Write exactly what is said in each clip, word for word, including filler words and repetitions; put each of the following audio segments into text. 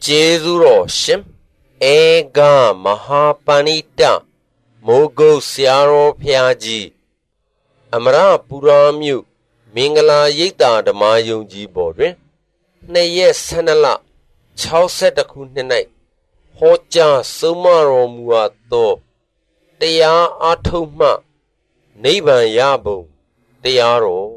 ကျေးဇူးတော်ရှင်ဧကမဟာပဏိတမိုးကုတ်ဆရာတော်ဖျားကြီးအမရပူရာမြို့မင်္ဂလာရိပ်သာဓမ္မယုံကြည်ပေါ်တွင်နှစ်ရက်ဆယ်နှစ်လခြောက်ဆယ်တစ်ခုနှစ်၌ဟောကြားဆုံးမတော်မူအပ်သောတရားအားထုတ်မှနိဗ္ဗာန်ရပုံတရားတော်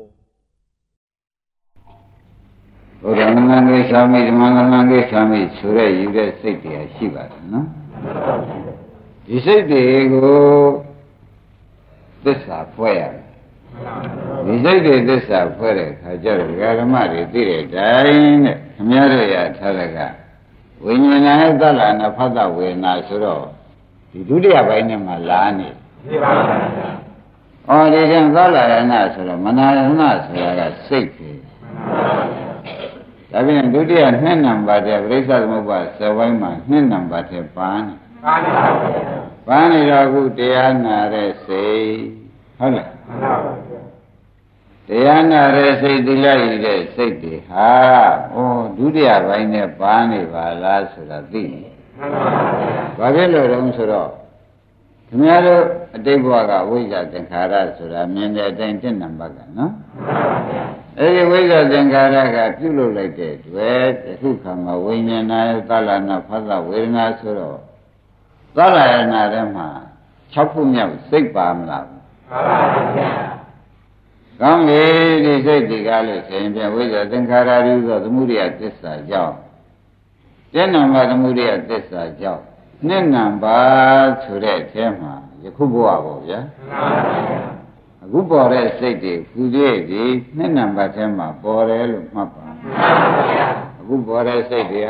ဘုရားငါကိသာမိဓမ္မငါကိသာမိဆိုရဲယူတဲ့စိတ်တရားရှိပါတယ်နော်ဒီစိတ်တွေကိုသစ္စာဖွဲ့ရတယ်ဒီစိတ်တွေသစ္စာဖွဲ့တဲ့အခါကျတော့ဓမ္မတွေသိတဲ့တိုင်းနဲ့ခမည်းတော်ရထားတဲ့ကဝိညာဏရဲ့သလနာဖတ်တဝေနာဆိုတော့ဒီဒုတိယပိုင်းနဲ့မှလာနေပြီပါပါဘုရား။အော်ဒီကံသလနာဆိုတော့မနာရဏဆိုတာကစိတ်ပဲ။ဒါပြင်ဒုတိယနှစ်နံပါတ်တဲ့ပရိစ္ဆေသမုပ္ပါဇဝိုင်းမှာနှစ်နံပါတ်တဲ့ပန်းနေပါပါဘုရား။ပန်းနေတော့ခုတရားနာတဲ့စိတ်ဟုတ်လားမှန်ပါပါဘုရား။တရားနာတဲ့စိတ်သီလရည်တဲ့စိတ်တွေဟာဩဒုတိယပိုင်းနဲ့ပန်းနေပါလားဆိုတာသိတယ်။မှန်ပါပါဘုရား။ဘာဖြစ်လို့လဲဆိုတော့ခင်ဗျားတို့အတိတ်ဘဝကဝိဇ္ဇာသင်္ခါရဆိုတာမြင်တဲ့အတိုင်းတစ်နံပါတ်ကနော်အဲဒီဝိဇ္ဇာသင်္ခါရကပြုလုပ်လိုက်တဲ့တွေ့အခုခါမှာဝိညာဏရဲ့သလနာဖသဝေဒနာဆိုတော့သလနာထဲမှာ၆ခုမြောက်စိတ်ပါမလားမှန်ပါပါဗျာကောင်းပြီဒီစိတ်ဒီကားလို့ဆိုရင်ပြန်ဝိဇ္ဇာသင်္ခါရရူသောသမုဒိယသစ္စာကြောင့်တစ်နံပါတ်သမုဒိယသစ္စာကြောင့်နှစ်နံပါတ်ဆိုတဲ့အထဲမှာယခုဘဝပေါ့ဗျာအခုပေါ်တဲ့စိတ်တွေဖူသေးဒီနှစ်နံပါတ်ထဲမှာပေါ်တယ်လို့မှတ်ပါအခုပေါ်တဲ့စိတ်တွေက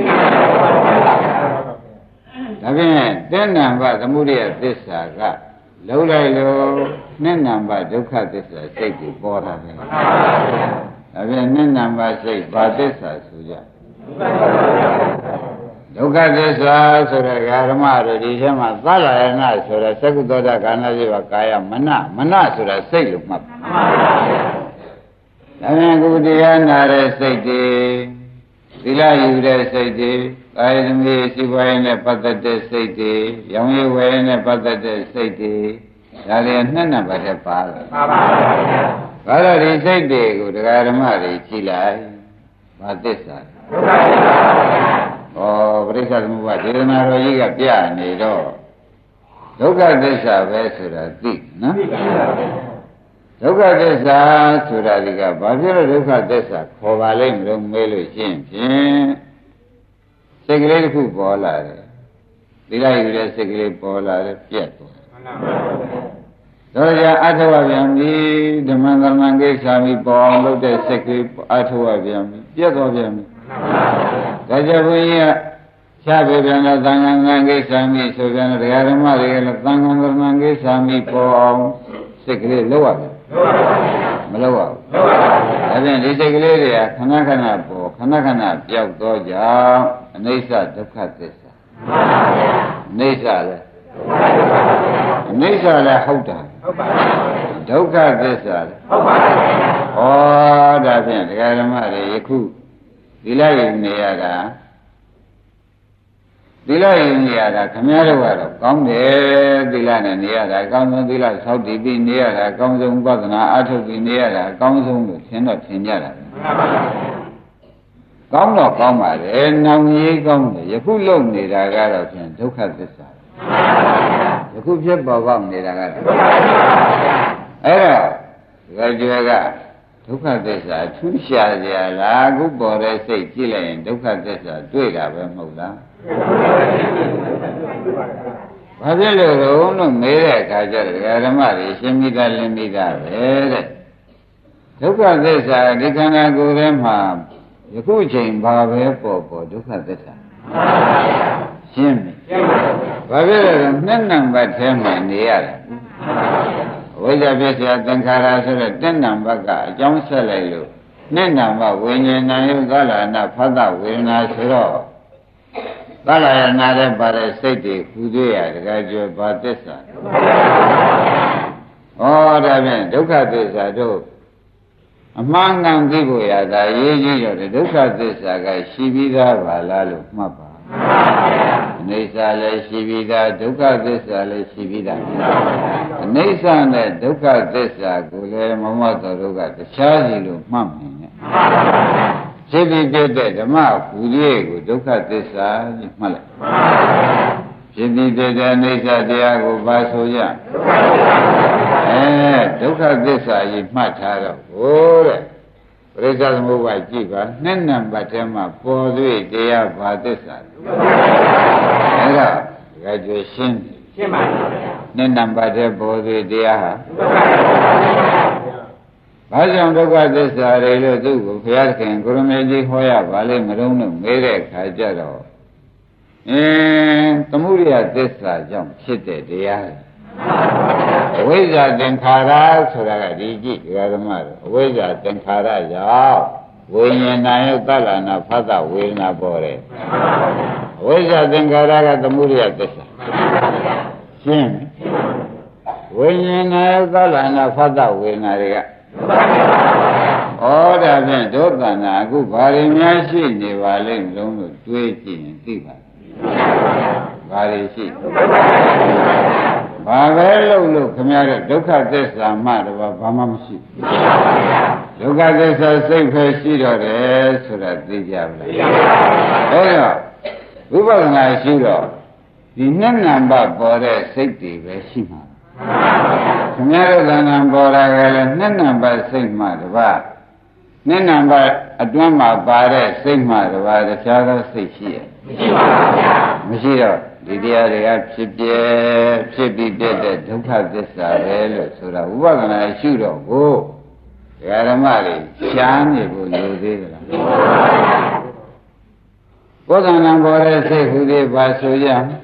ဒါဖြင့်တစ်နံပါတ်သမုဒိယသစ္စာကလုံးလိုက်လို့နှစ်နံပါတ်ဒုက္ခသစ္စာစိတ်တွေပေါ်တာပဲဒါဖြင့်နှစ်နံပါတ်စိတ်ဘာသစ္စာဆိုကြဒုက္ခသစ္စာဆိုတဲ့ဓမ္မတို့ဒီထဲမှာသလယနာဆိုတဲ့သက္ကုသောတာကာဏစေဝကာယမနမနဆိုတာစိတ်လို့မှတ်ပါမှန်ပါဗျာဒါပြန်ကုတရားနာတဲ့စိတ်တွေသီလယူတဲ့စိတ်တွေကာယသမီးစီပွားရေးနဲ့ပတ်သက်တဲ့စိတ်တွေရောင်ရည်ဝယ်နဲ့ပတ်သက်တဲ့စိတ်တွေဒါလည်းနှစ်နံပါတ်ထဲပါလားမှန်ပါဗျာဒါတော့ဒီစိတ်တွေကိုတရားဓမ္မတွေကြည်လိုက်ဘာသစ္စာဒုက္ခသစ္စာဩပရိစ္ဆေသမုပ္ပါဒေသနာတော်ကြီးကပြနေတော့ဒုက္ခသစ္စာပဲဆိုတာသိနော်ဒုက္ခသစ္စာဆိုတာဒီကဘာဖြစ်လို့ဒုက္ခသစ္စာခေါ်ပါလိမ့်မလို့မေးလို့ရှင်းဖြင့်စိတ်ကလေးတစ်ခုပေါ်လာတယ်သီလယူတဲ့စိတ်ကလေးပေါ်လာတယ်ပြတ်သွားတော့ကြာအထောက်ပြန်ပြီဓမ္မသရဏကိစ္ဆာမိပေါ်အောင်လုပ်တဲ့စိတ်ကလေးအထောက်ပြန်ပြီပြတ်သွားပြန်ပြီဒါကြောင့်ဘုန်းကြီးကခြားပြပြန်တဲ့သံဃာငန်းကိစ္စမိဆိုပြန်တဲ့ဓမ္မတွေကလည်းသံဃာကရဏကိစ္စမိပေါ်အောင်စိတ်ကလေးလောက်ရတယ်မလောက်ပါဘူးဒါဖြင့်ဒီစိတ်ကလေးတွေကခဏခဏပေါ်ခဏခဏပျောက်တော့ကြောင့်အနိစ္စဒုက္ခသစ္စာအနိစ္စလည်းအနိစ္စလည်းဟုတ်တာဒုက္ခသစ္စာလည်းဟုတ်ပါဘူးဩဒါဖြင့်ဓမ္မတွေယခုသီလယူနေရတာသီလယူနေရတာခမည်းတော်ကတော့ကောင်းတယ်သီလနဲ့နေရတာအကောင်းဆုံးသီလဆောက်တည်ပြီးနေရတာအကောင်းဆုံးပဒနာအထုတ်ပြီးနေရတာအကောင်းဆုံးလို့သင်တော့သင်ကြတာကောင်းတော့ကောင်းပါတယ်နောင်ကြီးကောင်းတယ်ယခုလုံနေတာကတော့ဖြင့်ဒုက္ခသစ္စာယခုဖြစ်ပေါ်ပေါက်နေတာကတော့အဲ့တော့ဒီကဒုက္ခသစ္စာထူးရှားကြလားအခုပေါ်တဲ့စိတ်ကြည့်လိုက်ရင်ဒုက္ခသစ္စာတွေ့တာပဲမဟုတ်လားဘာဖြစ်လို့လဲလို့မေးတဲ့အခါကျတော့ဓမ္မတွေရှင်းမိတာလင်းမိတာပဲတဲ့ဒုက္ခသစ္စာဒီခန္ဓာကိုယ်ထဲမှာယခုချိန်ဘာပဲပေါ်ပေါ်ဒုက္ခသစ္စာရှင်းပြီဘာဖြစ်လို့လဲနှစ်နံပါတ်ထဲမှာနေရတယ်ဝိဇ္ဇာပစ္စယသင်္ခါရဆိုတဲ့တစ်နံပါတ်ကအကြောင်းဆက်လိုက်လို့နှစ်နံပါတ်ဝိညာဏယုသလနာဖသဝေဒနာဆိုတော့သလနာတဲ့ပါတဲ့စိတ်တွေဟူသေးရတကယ်ကျော်ဘာသစ္စာဩဒါဖြင့်ဒုက္ခသစ္စာတို့အမှန်ကန်သိဖို့ရတာရေးကြည့်တော့ဒုက္ခသစ္စာကရှိပြီးသားပါလားလို့မှတ်ပါအိဋ္ဌာလည်းရှိပြီးသားဒုက္ခသစ္စာလည်းရှိပြီးသားအိဋ္ဌာနဲ့ဒုက္ခသစ္စာကိုလည်းမမတော်တို့ကတခြားစီလို့မှတ်မြင်တယ်ဖြစ်ပြီးပြတဲ့ဓမ္မဘူရိကိုဒုက္ခသစ္စာကြီးမှတ်လိုက်ဖြစ်ပြီးပြတဲ့အိဋ္ဌာတရားကိုပါဆိုရအဲဒုက္ခသစ္စာကြီးမှတ်ထားတော့ဟိုတဲ့ပရိစ္ဆေသမုပ္ပါကြည့်ပါနှစ်နံပါတ်ထဲမှာပေါ်သေးတရားဘာသစ္စာအဲဒါကြွယ်ရှင်းရှင်းပါဗျာနှစ်နံပါတ်ထဲပေါ်သေးတရားဟာဘာကြောင့်ဒုက္ခသစ္စာတွေလို့သူ့ကိုဘုရားခင်ကိုရမေကြီးဟောရပါလိမ့်မလို့လို့မေးတဲ့အခါကျတော့အင်းသမုဒိယသစ္စာကြောင့်ဖြစ်တဲ့တရားအဝိဇ္ဇာသင်္ခါရဆိုတာကဒီကြည့်ဒကာဓမ္မတို့အဝိဇ္ဇာသင်္ခါရကြောင့်ဝိညာဏယသလ္လနာဖသဝေဒနာပေါ်တယ်အဝိဇ္ဇာသင်္ခါရကသမုဒိယသစ္စာရှင်းဝိညာဏယသလ္လနာဖသဝေဒနာတွေကဩဒါဖြင့်ဒုက္ခနာအခုဘာတွေများရှိနေပါလိမ့်မလို့လို့တွေးကြည့်ရင်သိပါဘာတွေရှိဘာပဲလို့လို့ခင်ဗျားတို့ဒုက္ခသစ္စာမှတော့ဘာမှမရှိဒုက္ခသစ္စာစိတ်ပဲရှိတော့တယ်ဆိုတာသိကြပါလားအဲတော့ဝိပဿနာရှိတော့ဒီနှစ်နံပါတ်ပေါ်တဲ့စိတ်တွေပဲရှိမှာခင်ဗျားတို့သဏ္ဍာန်ပေါ်တာကလည်းနှစ်နံပါတ်စိတ်မှတပါးနှစ်နံပါတ်အတွင်းမှာပါတဲ့စိတ်မှတပါးတခြားသောစိတ်ရှိရဲ့မရှိပါဘူးဗျာမရှိတော့ဒီတရားတွေကဖြစ်ပြဖြစ်ပြီးပြတဲ့ဒုက္ခသစ္စာပဲလို့ဆိုတာဝိပဿနာရှုတော့ကိုဒကာဓမ္မတွေရှားနေဖို့လိုသေးသလားကိုယ်ကံံပေါ်တဲ့စိတ်ဟူသေးပါဆိုကြ။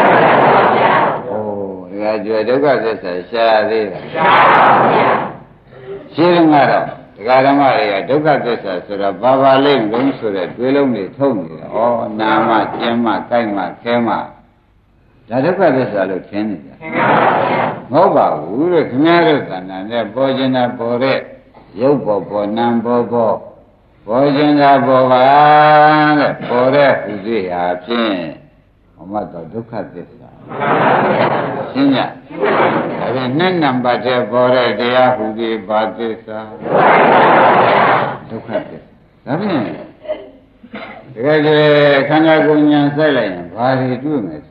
ဩဒကာကျွယ်ဒုက္ခသစ္စာရှားသေးတယ်။ရှားပါဗျာ။ရှင်းကတော့ဒကာဓမ္မတွေကဒုက္ခသစ္စာဆိုတာဘာပါလိမ့်လုံးဆိုတဲ့တွေးလုံးတွေထုတ်နေတယ်။ဩနာမကျင်းမကိုက်မခဲမဒါဒုက္ခသစ္စာလို့ထင်နေကြမဟုတ်ပါဘူးတဲ့ခင်ဗျားတို့ကဏ္ဍနဲ့ပေါ်ကျင်တာပေါ်တဲ့ရုပ်ပေါ်ပေါ်နာမ်ပေါ်ပေါ်ပေါ်ကျင်တာပေါ်ပါတဲ့ပေါ်တဲ့ဟူသေးဟာဖြင့်ဘုမတော်ဒုက္ခသစ္စာရှင်းကြဒါဖြင့်နှစ်နံပါတ်ထဲပေါ်တဲ့တရားဟူသေးဘာသစ္စာဒုက္ခသစ္စာဒါဖြင့်တကယ်ကြီးခန္ဓာကိုယ်ဉာဏ်စိုက်လိုက်ရင်ဘာတွေတွေ့မယ်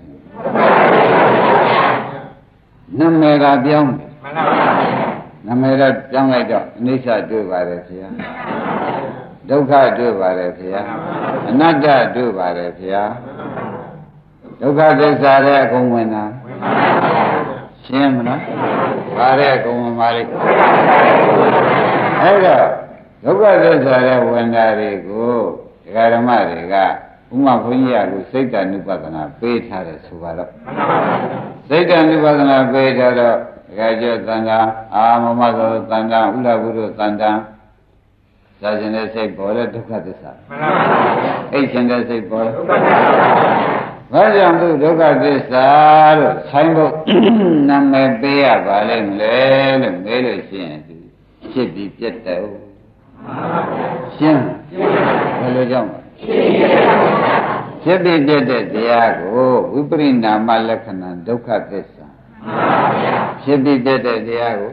နာမည်ကပြောင်းတယ်မှန်ပါပါနာမည်ကပြောင်းလိုက်တော့အနိစ္စတွေ့ပါတယ်ခင်ဗျာဒုက္ခတွေ့ပါတယ်ခင်ဗျာအနတ္တတွေ့ပါတယ်ခင်ဗျာဒုက္ခသစ္စာရဲ့အကုန်ဝင်တာရှင်းမလားပါတဲ့အကုန်ဝင်ပါလိမ့်အဲ့တော့ဒုက္ခသစ္စာရဲ့ဝင်တာတွေကိုဒကာဓမ္မတွေကဥမာဘုန်းကြီးကကိုစိတ်တ ानु ပဒနာပေးထားတယ်ဆိုပါတော့စိတ်တ ानु ပဒနာပေးထားတော့ဒကာကျော်သန္တာအာမမသောသန္တာဥလဘုရောသန္တာသာရှင်တဲ့စိတ်ပေါ်တဲ့ဒုက္ခသစ္စာမှန်ပါပါအိတ်ရှင်တဲ့စိတ်ပေါ်ဒုက္ခသစ္စာဘာကြောင့်သူဒုက္ခသစ္စာလို့ဆိုင်ဖို့နာမည်ပေးရပါလိမ့်မလဲလို့မေးလို့ရှိရင်ဖြစ်ပြီးပြတ်တယ်ဟုတ်ရှင်းဘယ်လိုကြောင့်ဖြစ်ပြီးပြတဲ့တရားကိုဝိပရိနာမလက္ခဏာဒုက္ခသစ္စာဖြစ်ပြီးပြတဲ့တရားကို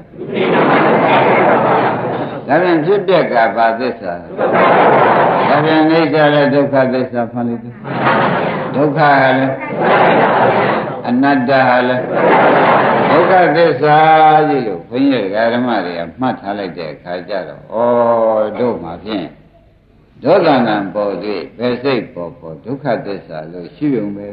ဒါပြန်ဖြစ်ပြက်ကဘာသစ္စာဒါပြန်အိဋ္ဌာလည်းဒုက္ခသစ္စာဖန်လိုက်တယ်ဒုက္ခကလည်းအနတ္တကလည်းဒုက္ခသစ္စာကြီးလို့ဘုန်းကြီးဓမ္မတွေကမှတ်ထားလိုက်တဲ့အခါကျတော့ဩတို့မှာဖြင့်ဒုက္ခနာပေါ်တွေ့ဘယ်စိတ်ပေါ်ပေါ်ဒုက္ခသစ္စာလို့ရှိုံပဲ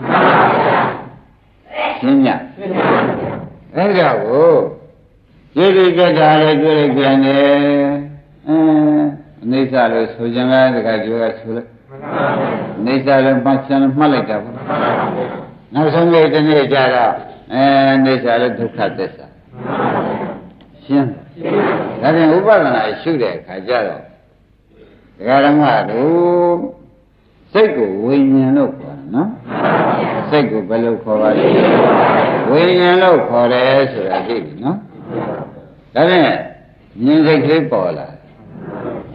ရှင်းညအဲ့ဒါကိုကျေတိကတာလည်းတွေ့လိုက်ပြန်တယ်အင်းအနိစ္စလို့ဆိုကြလားတခါပြောရဆိုလိုက်အနိစ္စလည်းမှတ်ချင်မှတ်လိုက်တာပေါ့နောက်ဆုံးလေးတစ်နေ့ကျတော့အဲအနိစ္စလည်းဒုက္ခသစ္စာရှင်းဒါပြန်ဥပဒနာရှုတဲ့အခါကျတော့ဒကာဓမ္မတို့စိတ်ကိုဝိညာဉ်လို့ခေါ်တယ်နော်စိတ်ကိုဘယ်လိုခေါ်ပါလဲဝိညာဉ်လို့ခေါ်တယ်ဆိုတာသိပြီနော်ဒါဖြင့်ဉာဏ်စိတ်ကလေးပေါ်လာ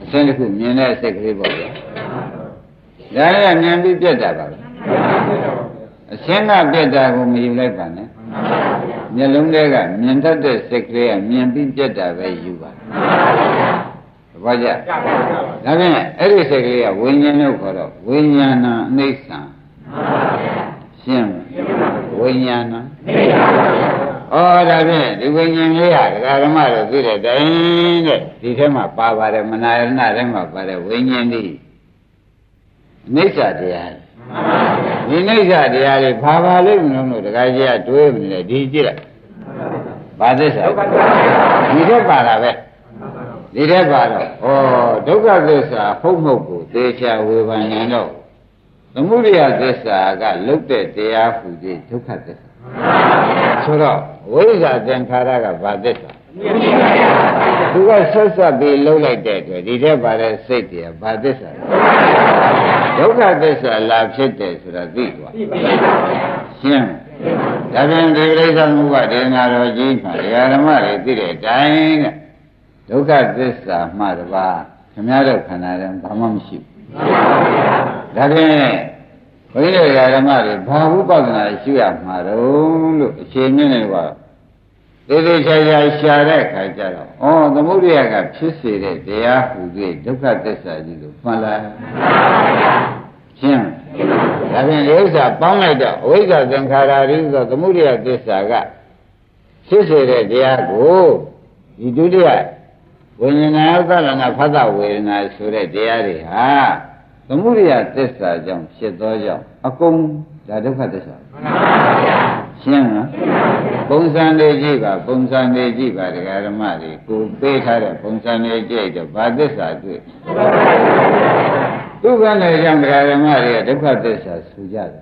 အစဉ်တစ်ခုမြင်တဲ့စိတ်ကလေးပေါ့ဗျာဒါလည်းမြင်ပြီးပြတ်တာပါပဲအစဉ်ကပြတ်တာကိုမယူလိုက်ပါနဲ့မျက်လုံးတွေကမြင်တတ်တဲ့စိတ်ကလေးကမြင်ပြီးပြတ်တာပဲယူပါဘာကြဒါဖြင့်အဲ့ဒီစိတ်ကလေးကဝိညာဉ်လို့ခေါ်တော့ဝိညာဏအနိစ္စံရှင်းဝိညာဏဩဒါဖြင့်ဒီဝိညာဉ်လေးဟာဒကာဓမ္မတို့သိတဲ့တိုင်းတဲ့ဒီထဲမှာပါပါတယ်မနာယနာထဲမှာပါတယ်ဝိညာဉ်ဒီအနိစ္စတရားဒီနိစ္စတရားလေးဘာပါလိမ့်မလို့ဒကာကြီးကတွေးမနေဒီကြည့်လိုက်ဘာသစ္စာဒီထဲပါတာပဲဒီထဲပါတော့ဩဒုက္ခသစ္စာဟုတ်မဟုတ်ကိုသေချာဝေဖန်ရင်တော့သမုဒယသစ္စာကလုတ်တဲ့တရားဟူသည်ဒုက္ခသစ္စာဆိုတော့ဝိဇ္ဇာသင်္ခါရကဘာသစ္စာသူကဆက်ဆက်ပြီးလှုပ်လိုက်တဲ့အတွက်ဒီထဲပါတဲ့စိတ်တွေကဘာသစ္စာဒုက္ခသစ္စာလာဖြစ်တယ်ဆိုတာသိသွားရှင်းဒါပြန်ဒီပြိဿမှုကဒေနာတော်ကြီးမှာဓမ္မတွေသိတဲ့အတိုင်းတဲ့ဒုက္ခသစ္စာမှတပါးခင်ဗျားတို့ခန္ဓာထဲဘာမှမရှိဘူးဒါဖြင့်ဘုန်းကြီးတို့ဓမ္မတွေဘာဝိပဿနာရှိရမှာတော့လို့အခြေမြင့်နေတော့သေသေးချာချာရှာတဲ့အခါကျတော့ဩသမုဒိယကဖြစ်စေတဲ့တရားဟူ၍ဒုက္ခသစ္စာကြီးကိုမှန်လားရှင်းဒါဖြင့်ဒီဥစ္စာပေါင်းလိုက်တော့အဝိဇ္ဇာသင်္ခါရရိဆိုသမုဒိယသစ္စာကဖြစ်စေတဲ့တရားကိုဒီဒုတိယဝိညာဏဥပါဒနာဖသဝေဒနာဆိုတဲ့တရားတွေဟာသမုဒိယသစ္စာကြောင့်ဖြစ်သောကြောင့်အကုန်ဒါဒုက္ခသစ္စာရှင်းလားပုံစံတွေကြည့်ပါပုံစံတွေကြည့်ပါဒကာဓမ္မတွေကိုပေးထားတဲ့ပုံစံတွေကြည့်တော့ဘာသစ္စာတွေ့သူကလည်းကြောင့်ဒကာဓမ္မတွေကဒုက္ခသစ္စာဆိုကြတယ်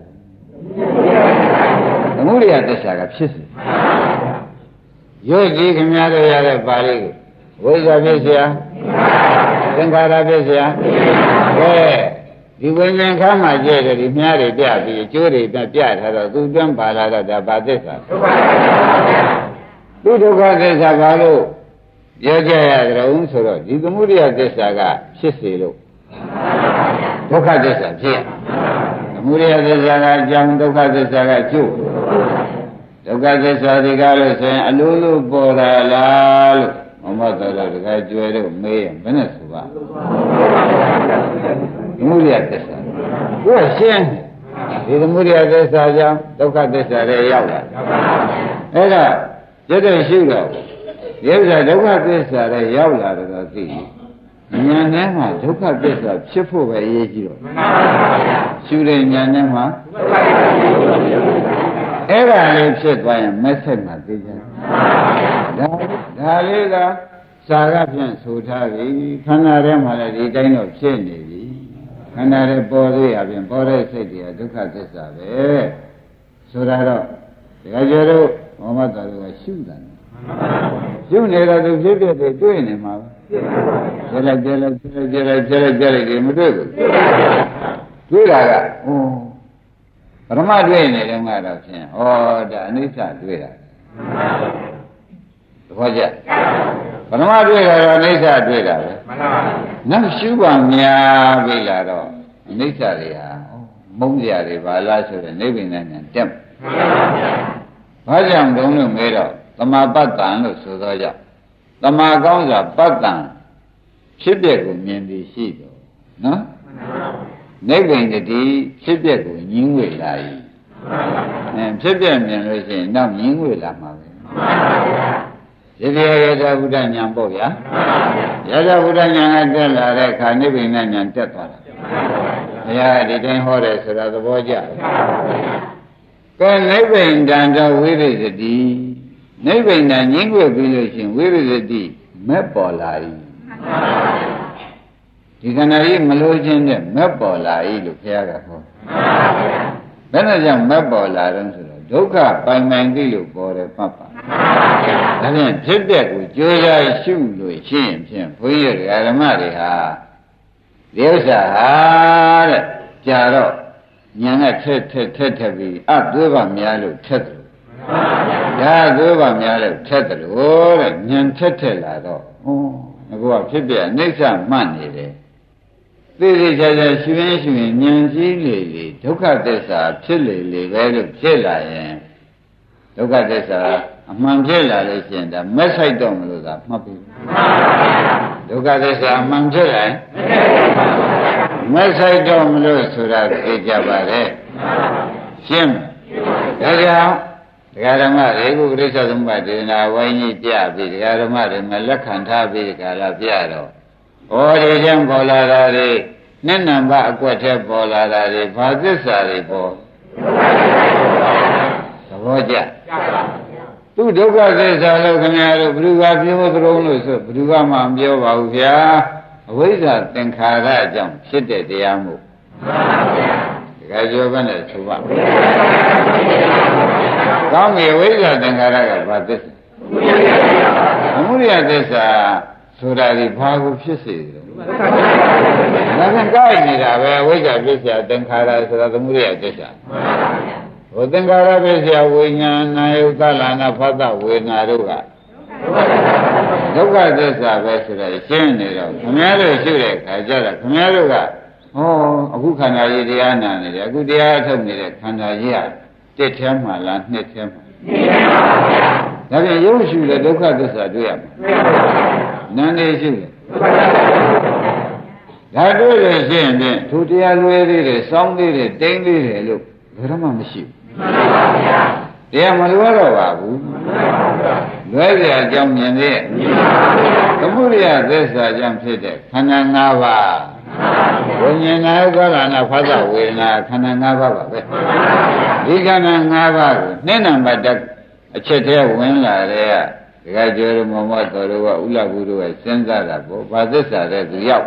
သမုဒိယသစ္စာကဖြစ်စေရွတ်ကြည့်ခင်ဗျားတို့ရတဲ့ပါဠိကိုဝိဇ္ဇာဖြစ်เสียသင်္ခါရဖြစ်เสียကဲဒီဝိညာဉ်ခါမှကျဲတယ်ဒီမြားတွေပြပြီးအကျိုးတွေပြပြထားတော့သူတွန်းပါလာတော့ဒါဘာသစ္စာသူဒုက္ခသစ္စာဘာလို့ပြောကြရကြုံဆိုတော့ဒီသမုဒိယသစ္စာကဖြစ်စေလို့ဒုက္ခသစ္စာဖြစ်သမုဒိယသစ္စာကအကြောင်းဒုက္ခသစ္စာကအကျိုးဒုက္ခသစ္စာဒီကားလို့ဆိုရင်အလိုလိုပေါ်လာလားလို့မမတော်တော်တခါကျွဲတော့မေးရင်ဘယ်နဲ့ဆိုပါသမုဒိယသစ္စာကိုယ်ရှင်းဒီသမုဒိယသစ္စာကြောင့်ဒုက္ခသစ္စာတွေရောက်လာအဲ့ဒါကျွတ်တဲ့ရှိတော့ဒီဥစ္စာဒုက္ခသစ္စာတွေရောက်လာတော့သိဉာဏ်ထဲမှာဒုက္ခသစ္စာဖြစ်ဖို့ပဲအရေးကြီးတော့ရှုတဲ့ဉာဏ်ထဲမှာအဲ့ဒါလေးဖြစ်သွားရင်မဆက်မှာသိကြဒါဒါလေးကစာကဖြင့်ဆိုထားပြီခန္ဓာထဲမှာလည်းဒီတိုင်းတော့ဖြစ်နေပြီခန္ဓာထဲပေါ်သေးရပြင်ပေါ်တဲ့စိတ်တွေကဒုက္ခသစ္စာပဲဆိုတာတော့ဒီကကျတော့မောဟမတော်ကရှုတယ်ရှုနေတော့သူဖြစ်ဖြစ်တွေတွေ့နေမှာပဲကျလိုက်ကျလိုက်ကျလိုက်ကျလိုက်ကျလိုက်ကျလိုက်ဒီမတွေ့ဘူးတွေ့တာကဩပရမတွေ့နေတယ်ကတော့ဖြင့်ဩဒါအနိစ္စတွေ့တာသဘောကျပရမတွေ့တာတော့အနိစ္စတွေ့တာပဲမှန်ပါပါနောက်ရှုပါများပြီလာတော့အနိစ္စတွေဟာမုန်းကြတွေပါလားဆိုတော့နိဗ္ဗာန်နဲ့တက်မှန်ပါပါဘာကြောင့်တုံးလို့မဲတော့သမာပတ္တံလို့ဆိုသောကြောင့်သမာကောင်းစွာပတ္တံဖြစ်ပျက်ကိုမြင်ပြီးရှိတော့နော်နိဗ္ဗာန်တည်းဖြစ်ပျက်ကိုညင်းဝေလာ၏အဲဖြစ်ပျက်မြင်လို့ရှိရင်နောက်ညင်းဝေလာမှာပဲမှန်ပါဗျာဒီပြရတဗုဒ္ဓဉာဏ်ပေါ့ဗျာရတဗုဒ္ဓဉာဏ်ကတက်လာတဲ့အခါနိဗ္ဗာန်ဉာဏ်တက်သွားတာဘုရားဒီတိုင်းဟောတယ်ဆိုတာသဘောကျကဲနိဗ္ဗာန်တန်တော်ဝိရိသတိနိဗ္ဗာန်ညင်းွယ်ပြီးလို့ရှိရင်ဝိရိသတိမဲ့ပေါ်လာ၏ဒီခန္ဓာကြီးမလို့ခြင်းနဲ့မဲ့ပေါ်လာ၏လို့ဘုရားကဟောဘယ်နဲ့ကြောင့်မဲ့ပေါ်လာတော့ဆိုတော့ဒုက္ခပိုင်ပိုင်သိလို့ပေါ်တယ်မှတ်ပါဒါဖြင့်ဖြစ်တဲ့ကိုကြိုးစားရှုလို့ရှိရင်ဖြင့်ဘုန်းကြီးတွေဓမ္မတွေဟာဒီဥစ္စာဟာတဲ့ကြာတော့ဉာဏ်ကထက်ထက်ထက်ထက်ပြီးအသွေးပါများလို့ထက်တယ်ဒါသွေးပါများလို့ထက်တယ်လို့တဲ့ဉာဏ်ထက်ထက်လာတော့ဩအခုကဖြစ်ပြအိဋ္ဌမှတ်နေတယ်သိသိချာချာရှင်ရင်ရှင်ရင်ဉာဏ်ကြီးလေလေဒုက္ခသစ္စာဖြစ်လေလေပဲလို့ဖြစ်လာရင်ဒုက္ခသစ္စာအမှန်ဖြစ်လာလို့ရှိရင်ဒါမက်ဆိုင်တော့မလို့သာမှတ်ပြီဒုက္ခသစ္စာအမှန်ဖြစ်လာရင်မက်ဆိုင်တော့မလို့ဆိုတာသိကြပါလေရှင်းဒါကြောင့်ဒကာဓမ္မတွေကိုပြိဿသမုပ္ပါဒေနာဝိုင်းကြီးပြပြီးဒကာဓမ္မတွေမှာလက်ခံထားပြီးဒီကလာပြတော့ဩဒီချင်းပေါ်လာတာတွေနဲ့နံပါတ်အကွက်ထဲပေါ်လာတာတွေဘာသစ္စာတွေပေါ်သဘောကျသူဒုက္ခသစ္စာလို့ခင်ဗျားတို့ဘ누구ကပြောသလုံးလို့ဆိုဘ누구ကမှမပြောပါဘူးဗျာအဝိဇ္ဇာသင်္ခါရအကြောင်းဖြစ်တဲ့တရားမို့မှန်ပါဗျာဒီကကြောပဲနဲ့ဆိုပါကောင်းပြီဝိဇ္ဇာသင်္ခါရကဘာသစ္စာသမုဒယသစ္စာဆိုတာဒီဘာကိုဖြစ်စေတယ်ဒါကကြိုက်နေတာပဲဝိဇ္ဇာပစ္စယသင်္ခါရဆိုတာသမုဒယသစ္စာဟိုသင်္ခါရပစ္စယဝိညာဏယုသလနာဖသဝေနာတို့ကဒုက္ခသစ္စာပဲဆိုတော့ရှင်းနေတော့ခင်ဗျားတို့ရှုတဲ့ခါကျတော့ခင်ဗျားတို့ကဟောအခုခန္ဓာကြီးတရားနာနေတယ်အခုတရားထုတ်နေတဲ့ခန္ဓာကြီးကတစ်ထဲမှာလားနှစ်ထဲမှာဒါပြန်ရုပ်ရှုတဲ့ဒုက္ခသစ္စာတွေ့ရမှာနာနေရှုတယ်ဒါတွေ့လို့ရှိရင်ဖြင့်သူတရားလွဲသေးတယ်စောင်းသေးတယ်တိမ့်သေးတယ်လို့ဘယ်တော့မှမရှိဘူးတရားမလွဲတော့ပါဘူးလွဲကြအကြောင်းမြင်သေးသမုဒယသစ္စာကြောင့်ဖြစ်တဲ့ခန္ဓာ၅ပါးဝိညာဏဥပါဒနာဖသဝေဒနာခန္ဓာ၅ပါးပါပဲဒီခန္ဓာ၅ပါးကိုနှစ်နံပါတ်တက်အချက်တည်းဝင်လာတဲ့ကဒကာကျော်မောမောတော်တို့ကဥလကုတို့ကစဉ်းစားတာပေါ့ဘာသစ္စာတဲ့သူရောက်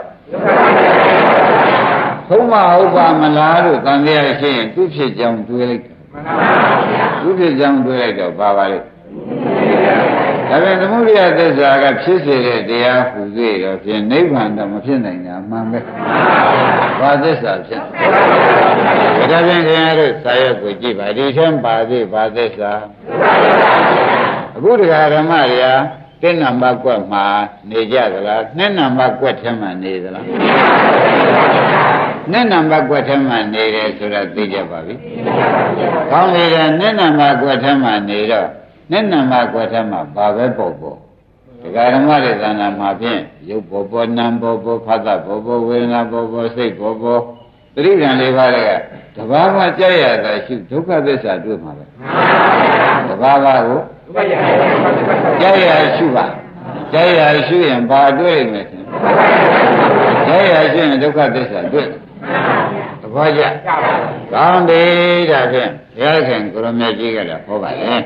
ဘုံမဟုတ်ပါမလားလို့တန်တရားရှိရင်သူဖြစ်ကြောင်းတွေးလိုက်တယ်သူဖြစ်ကြောင်းတွေးလိုက်တော့ပါပါလေဒါပြန်သမုဒိယသစ္စာကဖြစ်စေတဲ့တရားဟူသေးတော့ဖြင့်နိဗ္ဗာန်တော့မဖြစ်နိုင်တာမှန်ပဲဘာသစ္စာဖြစ်ဒါပြန်ခင်ဗျားတို့စာရွက်ကိုကြည့်ပါဒီထမ်းပါသေးဘာသစ္စာအခုတရားဓမ္မတွေဟာတစ်နံပါတ်ကွက်မှာနေကြသလားနှစ်နံပါတ်ကွက်ထဲမှာနေသလားနှစ်နံပါတ်ကွက်ထဲမှာနေတယ်ဆိုတာသိကြပါပြီ။ကောင်းပြီလေနှစ်နံပါတ်ကွက်ထဲမှာနေတော့နှစ်နံပါတ်ကွက်ထဲမှာဘာပဲပေါ့ပေါ့တရားဓမ္မတွေသဏ္ဍာန်မှာဖြင့်ရုပ်ပေါ်ပေါ်နာမ်ပေါ်ပေါ်ဖတ်တာပေါ်ပေါ်ဝေဒနာပေါ်ပေါ်စိတ်ပေါ်ပေါ်သတိဉာဏ်လေးပါးတွေကတဘာမှကြက်ရတာရှိဒုက္ခသစ္စာတွေ့မှာပဲတဘာဘာကိုကြက်ရရှုပါကြက်ရရှုရင်ဘာတွေ့နေလဲကြက်ရရှုရင်ဒုက္ခသစ္စာတွေ့သဘောကျကောင်းပြီဒါဖြင့်ဘုရားခင်ကိုရမေကြီးကလည်းဟောပါလေ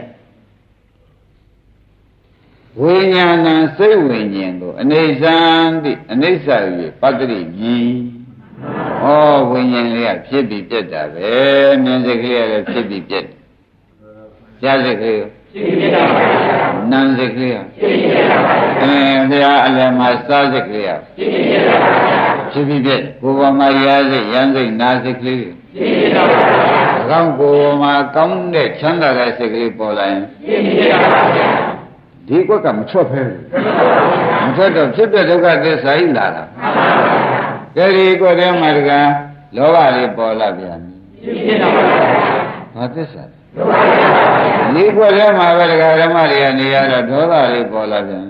ဝိညာဏံစိတ်ဝိညာဉ်ကိုအနေဆံတိအနေဆာ၍ပတ္တိမြည်ဟောဝိညာဉ်လေးကဖြစ်ပြီးပြတ်တာပဲမြင်စိတ်ကလေးလည်းဖြစ်ပြီးပြတ်ကြားစိတ်ကလေးဖြစ်ပြီးပြတ်တာပါနာမ်စိတ်ကလေးဖြစ်ပြီးပြတ်တာပါအဲဘုရားအလယ်မှာစားစိတ်ကလေးဖြစ်ပြီးပြတ်တာပါဖြစ်ပြီးပြတ်ကိုယ်ပေါ်မှာရာစိတ်ရမ်းစိတ်နာစိတ်ကလေးဖြစ်ပြီးပြတ်တာပါအကောင်းကိုယ်ပေါ်မှာကောင်းတဲ့ချမ်းသာတဲ့စိတ်ကလေးပေါ်လာရင်ဖြစ်ပြီးပြတ်တာပါဒီကွက်ကမထွက်ဖဲမထွက်တော့ဖြစ်တဲ့ဒုက္ခသစ္စာကြီးလာတာကဲဒီကွက်ထဲမှာတကလောဘလေးပေါ်လာပြန်ပြီဘာသစ္စာဒီကွက်ထဲမှာပဲတကဓမ္မတွေကနေရတော့ဒေါသလေးပေါ်လာပြန်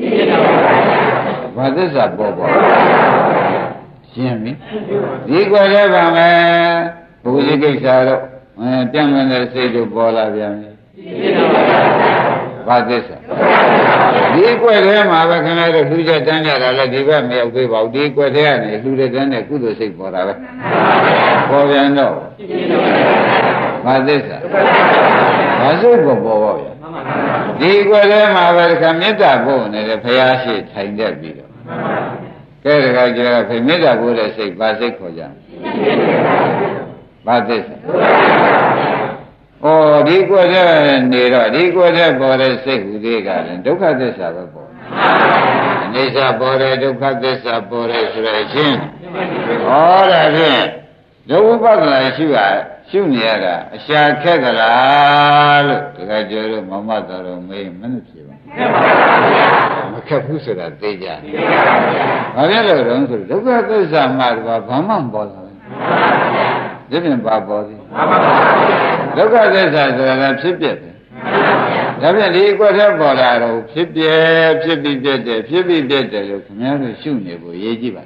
ဘာသစ္စာပေါ်ပေါ်ရှင်းပြီဒီကွက်ထဲပါမယ်ဘုရားကိစ္စတော့အဲပြန့်တဲ့စိတ်တို့ပေါ်လာပြန်ပြီဘာသစ္စာဒီကွက်ထဲမှာပဲခင်ဗျားတို့လှူချက်တန်းကြတာလည်းဒီဘက်မရောက်သေးပါဘူးဒီကွက်ထဲကနေလှူတဲ့တန်းနဲ့ကုသိုလ်စိတ်ပေါ်တာပဲပေါ်ပြန်တော့ဘာသစ္စာဘာစိတ်ပေါ်ပေါ်ပါဗျာဒီကွက်ထဲမှာပဲခမေတ္တာပို့နေတယ်ဘုရားရှိထိုင်တတ်ပြီးတော့ကဲတခါကျတော့ခေမေတ္တာပို့တဲ့စိတ်ဘာစိတ်ခေါ်ကြဘာသစ္စာဩဒီကွက်တဲ့နေတော့ဒီကွက်တဲ့ပေါ်တဲ့စိတ်ဟူသေးကလည်းဒုက္ခသစ္စာပဲပေါ်အနေစာပေါ်တဲ့ဒုက္ခသစ္စာပေါ်တဲ့ဆိုရချင်းဟောဒါဖြင့်လောဝိပဿနာရှုရရှုနေရတာအရှာခက်သလားလို့တခါကျတော့မမတော်တော်မေးမနှဖြစ်ပါဘူးမခက်ဘူးဆိုတာသိကြတယ်ဘာဖြစ်လို့လဲဆိုဒုက္ခသစ္စာမှတော့ဘာမှမပေါ်လာဘူးဒီပြင်ပါပေါ်သေးဒုက္ခသစ္စာဆိုတာဖြစ်ပြတယ်ဒါပြန်ဒီအကွက်ထဲပေါ်လာတော့ဖြစ်ပြဖြစ်ပြီးပြတယ်ဖြစ်ပြီးပြတယ်လို့ခင်ဗျားတို့ရှုနေဖို့ရေးကြည့်ပါ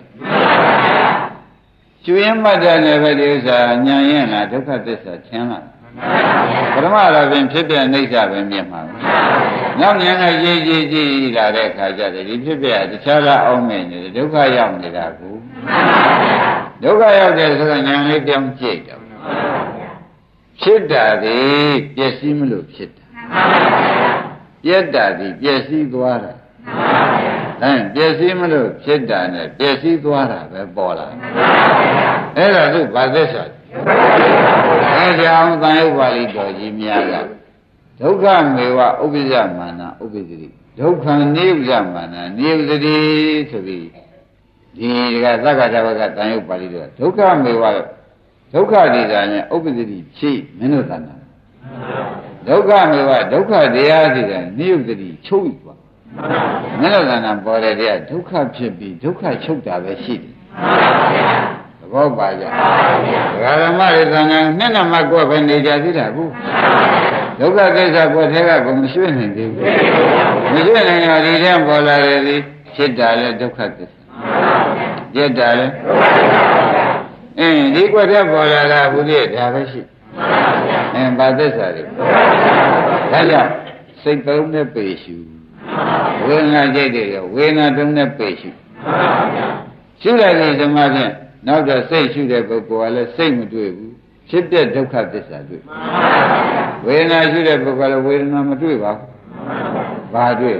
ကျွင်းမှတ်တဲ့လည်းပဲဒီဥစ္စာညာရင်လားဒုက္ခသစ္စာချင်းလားပထမတော့ပြင်ဖြစ်ပြအိဋ္ဌပဲမြင်မှာနောက်ဉာဏ်ကရေးကြည့်ကြည့်လာတဲ့အခါကျတယ်ဒီဖြစ်ပြတခြားလားအောင်မဲ့နေတယ်ဒုက္ခရောက်နေတာကူဒုက္ခရောက်တယ်ဆိုတော့ဉာဏ်လေးပြောင်းကြည့်တော့ဖြစ်တာဒီပျက်စီးမလို့ဖြစ်တာပြက်တာဒီပျက်စီးသွားတာအဲပျက်စီးမလို့ဖြစ်တာနဲ့ပျက်စီးသွားတာပဲပေါ်လာအဲ့ဒါသူဘာသစ္စာအဲကြောင့်သံယုတ်ပါဠိတော်ကြီးများကဒုက္ခမေဝဥပ္ပဇ္ဇမာနဥပ္ပဇ္ဇတိဒုက္ခနိဥပ္ပဇ္ဇမာနနိဥပ္ပဇ္ဇတိဆိုပြီးဒီကသက္ကတဝကသံယုတ်ပါဠိတော်ဒုက္ခမေဝဒုက္ခဒီသာနဲ့ဥပ္ပဇ္ဇတိဖြစ်မင်းတို့သဏ္ဍာန်ဒုက္ခမေဝဒုက္ခတရားစီတဲ့နိယုတ်တိချုပ်ပြီကွာမင်းတို့ကနာပေါ်တဲ့တရားဒုက္ခဖြစ်ပြီးဒုက္ခချုပ်တာပဲရှိတယ်သဘောပါကြဒကာဓမ္မတွေသံဃာနဲ့နမကွက်ပဲနေကြသေးတာကူဒုက္ခကိစ္စပေါ်ထဲကကိုမရွှေ့နိုင်သေးဘူးမရွှေ့နိုင်တော့ဒီထဲပေါ်လာတယ်ဒီဖြစ်တာလဲဒုက္ခကိစ္စပြက်တာလဲအင်းဒီကွက်ထဲပေါ်လာတာဘုရားဒါပဲရှိအင်းဘာသစ္စာတွေဒါကြောင့်စိတ်သုံးနဲ့ပေရှုဝေဒနာကြိတ်တွေဝေဒနာသုံးနဲ့ပေရှုရှုလိုက်တဲ့ဓမ္မဖြင့်နောက်တော့စိတ်ရှုတဲ့ပုဂ္ဂိုလ်ကလည်းစိတ်မတွေ့ဘူးဖြစ်တဲ့ဒုက္ခသစ္စာတွေ့ဝေဒနာရှုတဲ့ပုဂ္ဂိုလ်ကလည်းဝေဒနာမတွေ့ပါဘူးဘာတွေ့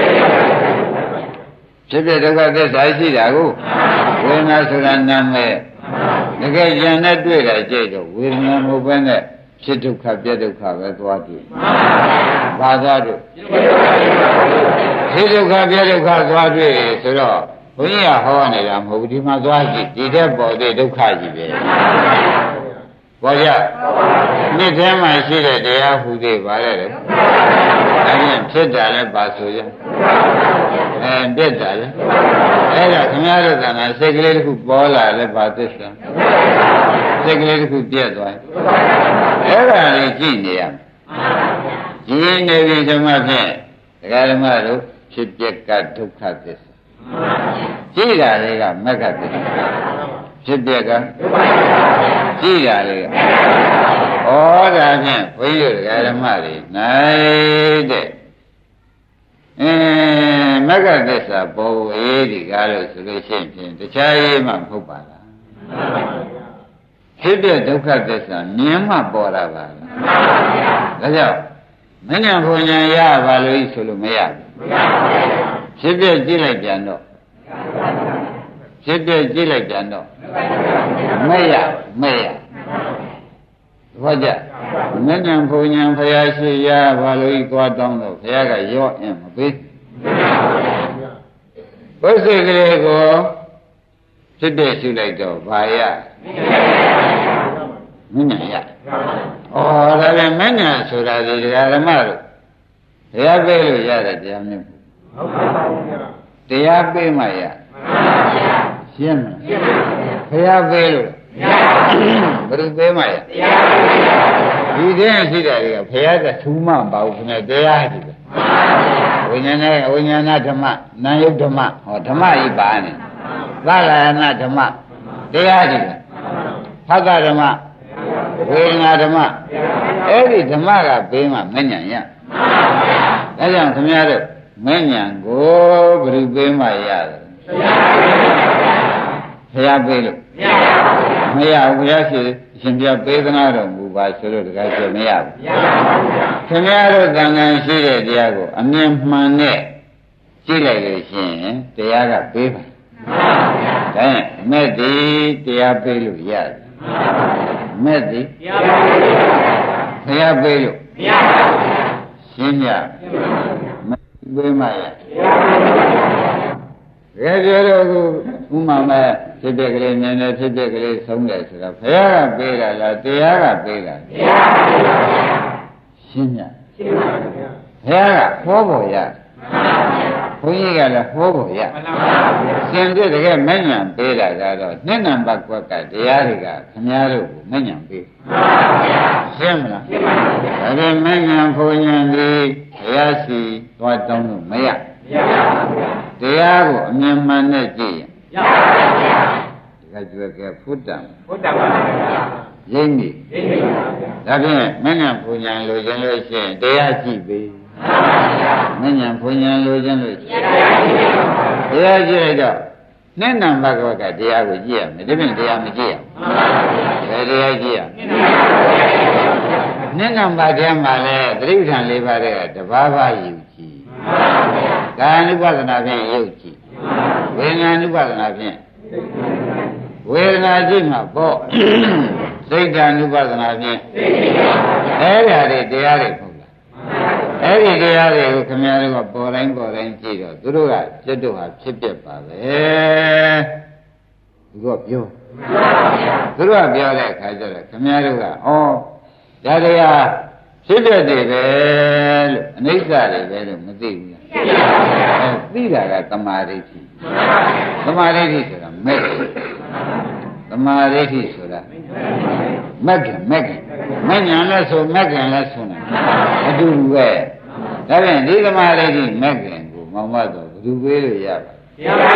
ဖြစ်တဲ့ဒုက္ခသစ္စာရှိတာကိုဝေဒနာဆိုတာနာမည်တကယ်ဉာဏ်နဲ့တွေ့တာကြိတ်တော့ဝေဒနာမဟုတ်ဘဲနဲ့ဖြစ်ဒုက္ခပြဒုက္ခပဲသွားတွေ့ဘာသာတွေ့ဖြစ်ဒုက္ခပြဒုက္ခသွားတွေ့ဆိုတော့ဘုန်းကြီးကဟောနေတာမဟုတ်ဘူးဒီမှာသွားကြည့်ဒီတဲ့ပေါ်တဲ့ဒုက္ခကြီးပဲပေါ်ကြနှစ်ထဲမှာရှိတဲ့တရားဟူသေးပါလေဒါပြန်ဖြစ်တာလည်းပါဆိုကြအဲပြက်တာလည်းအဲ့ဒါခင်ဗျားတို့ကလည်းစိတ်ကလေးတစ်ခုပေါ်လာလည်းပါသစ္စာစိတ်ကလေးတစ်ခုပြက်သွားအဲ့ဒါလေးကြည့်နေရမယ်ဒီနေပြီဓမ္မဖြင့်ဒကာဓမ္မတို့ဖြစ်ပြက်ကဒုက္ခသစ္စာကြည့်တာလေးကမက္ခသစ္စာဖြစ်ပြက်ကကြည့်တာလေးကဩဒါဖြင့်ဘုန်းကြီးတို့ဒကာဓမ္မတွေနိုင်တဲ့အင်းမက္ခသစ္စာပေါ်ဝေးဒီကားလို့ဆိုလို့ရှိရင်တခြားရေးမှမဟုတ်ပါလားဖြစ်တဲ့ဒုက္ခသစ္စာမြင်မှပေါ်တာပါလားဒါကြောင့်မဉ္ဇဉ်ဘုံဉာဏ်ရပါလို့ဆိုလို့မရဘူးဖြစ်တဲ့ကြည့်လိုက်ပြန်တော့ဖြစ်တဲ့ကြည့်လိုက်ပြန်တော့မရမရဘာကြမဉ္ဇဉ်ဘုံဉာဏ်ဖရာရှိရပါလို့သွားတောင်းတော့ဖရာကရော့အင်းမပေးဘုစိတ်ကလေးကိုဖြစ်တဲ့ရှုလိုက်တော့ဘာရမဉ္ဇဉ်ရဩဒါလည်းမဉ္ဇဉ်ဆိုတာဒီဓမ္မတို့တရားပေးလို့ရတဲ့တရားမျိုးဟုတ်ပါဘူးတရားပေးမှရရှင်းမလားဘုရားပေးလို့ဘယ်လိုပေးမှရဒီတည်းရှိတာတွေကဘုရားကထူးမှပါဘူးခင်ဗျတရားရှိတယ်ဝိညာဉ်နဲ့ဝိညာဏဓမ္မနာယုတ်ဓမ္မဟောဓမ္မဤပါနေသလယနာဓမ္မတရားရှိတယ်ဖသဓမ္မဝေဒနာဓမ္မအဲ့ဒီဓမ္မကပေးမှမဉ္ဇဉ်ရဒါကြောင့်ခင်ဗျားတို့မဉ္ဇဉ်ကိုဘယ်လိုပေးမှရတယ်ဘုရားပေးလို့မရဘူးဘုရားရှိအရှင်ပြပေးသနာတော်မူပါဆိုလို့တခါကျမရဘူးခင်ဗျားတို့သံဃာရှိတဲ့တရားကိုအမြင်မှန်နဲ့ကြည့်လိုက်လို့ရှိရင်တရားကပေးပါဒါရင်မဲ့ဒီတရားပေးလို့ရတယ်မဲ့ဒီဘုရားပေးလို့မရပါဘူးရှင်းကြပေးမှရဘယ်ပြောတော့ဥမာမဲ့ဖြစ်တဲ့ကလေးမြင်တယ်ဖြစ်တဲ့ကလေးဆုံးတယ်ဆိုတော့ဘုရားကပေးတာလားတရားကပေးတာတရားကပေးပါဗျာရှင်းညရှင်းပါဗျာဘုရားကဟောဖို့ရဘုန်းကြီးကလည်းဟောဖို့ရစင်တဲ့တကယ်မဉ္ဇဉ်ပေးတာကတော့နှစ်နံပါတ်ကွက်ကတရားတွေကခင်ဗျားတို့ကိုမဉ္ဇဉ်ပေးရှင်းမလားရှင်းပါဗျာဒါပေမဲ့မဉ္ဇဉ်ဘုန်းကြီးဒီဘုရားရှိသွားတောင်းလို့မရမရပါဘူးတရားကိုအမြင်မှန်နဲ့ကြည့်ရင်ရပါဗျာဒီကကျွဲကဖုတ္တံဖုတ္တံပါဗျာရင်းပြီရင်းပြီပါဗျာဒါဖြင့်မဉ္ဇဉ်ဘုန်းကြီးလိုချင်လို့ရှိရင်တရားကြည့်ပေးမဉ္ဇဉ်ဘုန်းကြီးလိုချင်လို့တရားကြည့်လိုက်တော့နဲ့နံပါတ်ကတရားကိုကြည့်ရမယ်ဒါဖြင့်တရားမကြည့်ရဘူးဘယ်တရားကြည့်ရနဲ့နံပါတ်ထဲမှာလဲသတိပဋ္ဌာန်၄ပါးတဲ့တဘာဝယူကြည့်ကာယ ानु ပါဒနာဖြင့်ရုပ်ကြည့်ဝေဒနာ ानु ပါဒနာဖြင့်ဝေဒနာကြည့်မှာပေါ့စိတ်ဓာ ानु ပါဒနာဖြင့်အဲ့ဒါတွေတရားတွေဟုတ်လားအဲ့ဒီတရားတွေကိုခင်ဗျားတို့ကပေါ်တိုင်းပေါ်တိုင်းကြည့်တော့သူတို့ကစိတ်တို့ဟာဖြစ်ပြပါပဲသူကပြောသူတို့ကပြောတဲ့အခါကျတော့ခင်ဗျားတို့ကဩဒါတရားဖြစ်ပြတယ်ပဲလို့အနိစ္စတွေပဲလို့မသိဘူးလားအဲသိတာကသမာဓိဋ္ဌိသမာဓိဋ္ဌိဆိုတာမဲ့သမာဓိဋ္ဌိဆိုတာမက်ကမက်ကမညာလဲဆိုမက်ကလဲဆိုနေအတူတူပဲဒါဖြင့်ဒီသမာဓိဋ္ဌိမက်ကကိုမောင်မတော်ဘယ်သူပေးလို့ရပါရပါ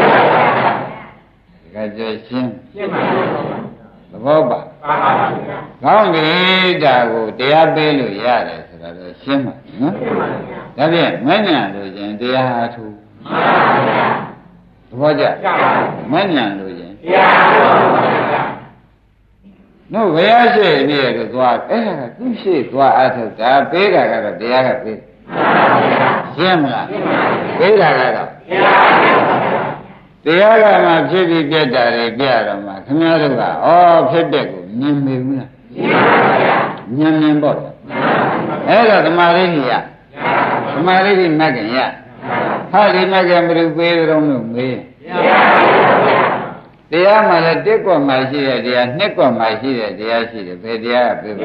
ဘူးဒါကြရှင်းရှင်းပါသဘောပါပါပါကောင်းပြီဒါကိုတရားပေးလို့ရတယ်ဆိုတာတော့ရှင်းပါနော်ဒါဖြင့်မဉ္ဇဉ်လို့ခြင်းတရားအားထုတ်မှန်ပါဗျာသဘောကျမဉ္ဇဉ်လို့ခြင်းတရားအားထုတ်ပါဗျာတို့ဘုရားရှိနေရတော့သွားအဲ့ဒါကသူ့ရှိသွားအားထုတ်တာပေးတာကတော့တရားကပေးမှန်ပါဗျာရှင်းမလားပေးတာကတော့တရားကမှဖြစ်ပြီးပြတ်တာတွေပြတော့မှခင်ဗျားတို့ကဩဖြစ်တဲ့ကိုမြင်မေဘူးလားမြင်ပါဗျာမြင်မြင်ပေါ့အဲ့တော့သမာဓိဋ္ဌိရသမာဓိဋ္ဌိမဂ္ဂင်ရဟာဒီမဂ္ဂင်ဘယ်လိုပေးကြုံလို့မေးတရားမှလည်းတစ်ကွက်မှရှိတဲ့တရားနှစ်ကွက်မှရှိတဲ့တရားရှိတယ်ဘယ်တရားကပေးပါ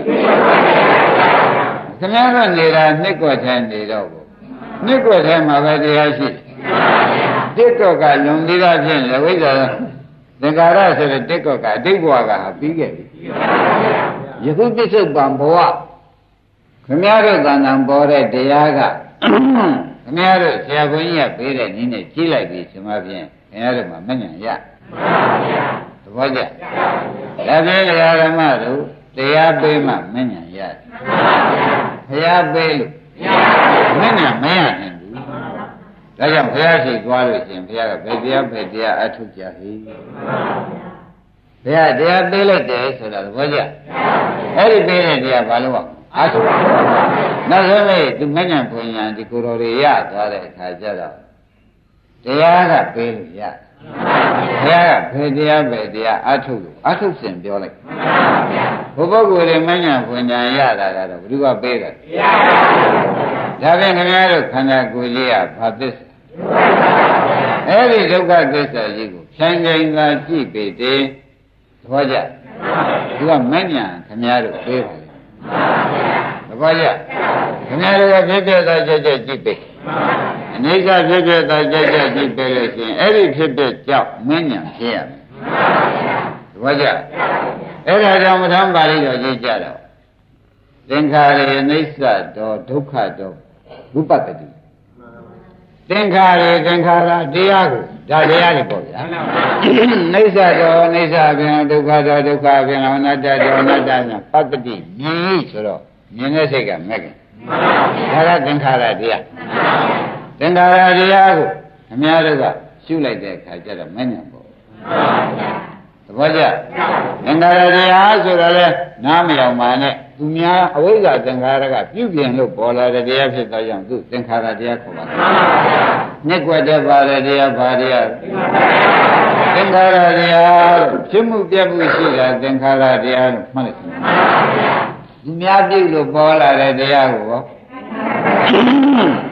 ခင်ဗျားတို့နေတာနှစ်ကွက်ထဲနေတော့ဘူးနှစ်ကွက်ထဲမှာပဲတရားရှိတယ်တစ်ကွက်ကလွန်ပြီးသားဖြင့်လည်းဝိဇ္ဇာသင်္ခါရဆိုတဲ့တစ်ကွက်ကအတိတ်ဘဝကဟာပြီးခဲ့ပြီယခုပြစ္ဆုတ်ပံဘဝခင်ဗျားတို့သံဃာပေါ်တဲ့တရားကခင်ဗျားတို့ဆရာဘုန်းကြီးကပေးတဲ့နည်းနဲ့ကြည့်လိုက်ပြီဆိုမှဖြင့်ခင်ဗျားတို့မှမဉ္ဇဉ်ရသဘောကျဒါဖြင့်ဓမ္မတို့တရားပေးမှမဉ္ဇဉ်ရဘုရားပေးလို့မဉ္ဇဉ်မရနိုင်ဘူးဒါကြောင့်ဘုရားရှိသွားလို့ရှင်ဘုရားကဘယ်တရားဘယ်တရားအထုတ်ကြဟိဘုရားတရားပေးလိုက်တယ်ဆိုတာသဘောကျအဲ့ဒီပေးတဲ့တရားဘာလို့อ่ะအထုတ်နောက်ဆုံးလေသူမဉ္ဇဉ်ဘုံညာဒီကိုယ်တော်တွေရသွားတဲ့အခါကျတော့တရားကပေးလို့ရဘုရားကဘယ်တရားပဲတရားအထုတ်လို့အထုတ်စဉ်ပြောလိုက်ဘုပုဂ္ဂိုလ်တွေမဉ္ဇဉ်ဘုံညာရတာကတော့ဘယ်သူကပေးတယ်ဒါဖြင့်ခင်ဗျားတို့ခန္ဓာကိုယ်ကြီးကဘာသစ္စာအဲ့ဒီဒုက္ခသစ္စာကြီးကိုဖြန်းချိန်သာကြည့်ပေတယ်သဘောကျသူကမဉ္ဇဉ်ခင်ဗျားတို့ပေးပါလေသဘောကျခင်ဗျားတို့ကဖြစ်ဖြစ်သာကြက်ကြက်ကြည့်ပေအနိစ္စဖြစ်ဖြစ်သာကြက်ကြက်ကြည့်ပေလို့ရှိရင်အဲ့ဒီဖြစ်ဖြစ်ကြောင့်မဉ္ဇဉ်ဖြစ်ရမယ်သဘောကျအဲ့ဒါကြောင့်မထမ်းပါဠိတော်ကြည့်ကြတော့သင်္ခါရေအိစ္ဆတောဒုက္ခတောဝိပတ္တိသင်္ခါရေသင်္ခါရတရားကိုဒါတရားတွေပေါ့ဗျာအိစ္ဆတောအိစ္ဆဖြင့်ဒုက္ခတောဒုက္ခဖြင့်အနတ္တတောအနတ္တဖြင့်ပတ္တိမြင်ဆိုတော့မြင်တဲ့စိတ်ကမဲ့ခင်ဒါကသင်္ခါရတရားသင်္ခါရတရားကိုအများတို့ကရှုလိုက်တဲ့အခါကျတော့မဉ္ဇဉ်ပေါ့သဘောကျသင်္ခါရတရားဆိုတော့လေနားမယောင်ပါနဲ့သူများအဝိဇ္ဇာသင်္ခါရကပြုပြင်လို့ပေါ်လာတဲ့တရားဖြစ်သောကြောင့်သူသင်္ခါရတရားခေါ်ပါတယ်။နှစ်ကွက်တဲ့ပါတဲ့တရားဘာတရားသင်္ခါရတရားဖြစ်မှုပြတ်မှုရှိတာသင်္ခါရတရားလို့မှတ်လိုက်။သူများပြုလို့ပေါ်လာတဲ့တရားကို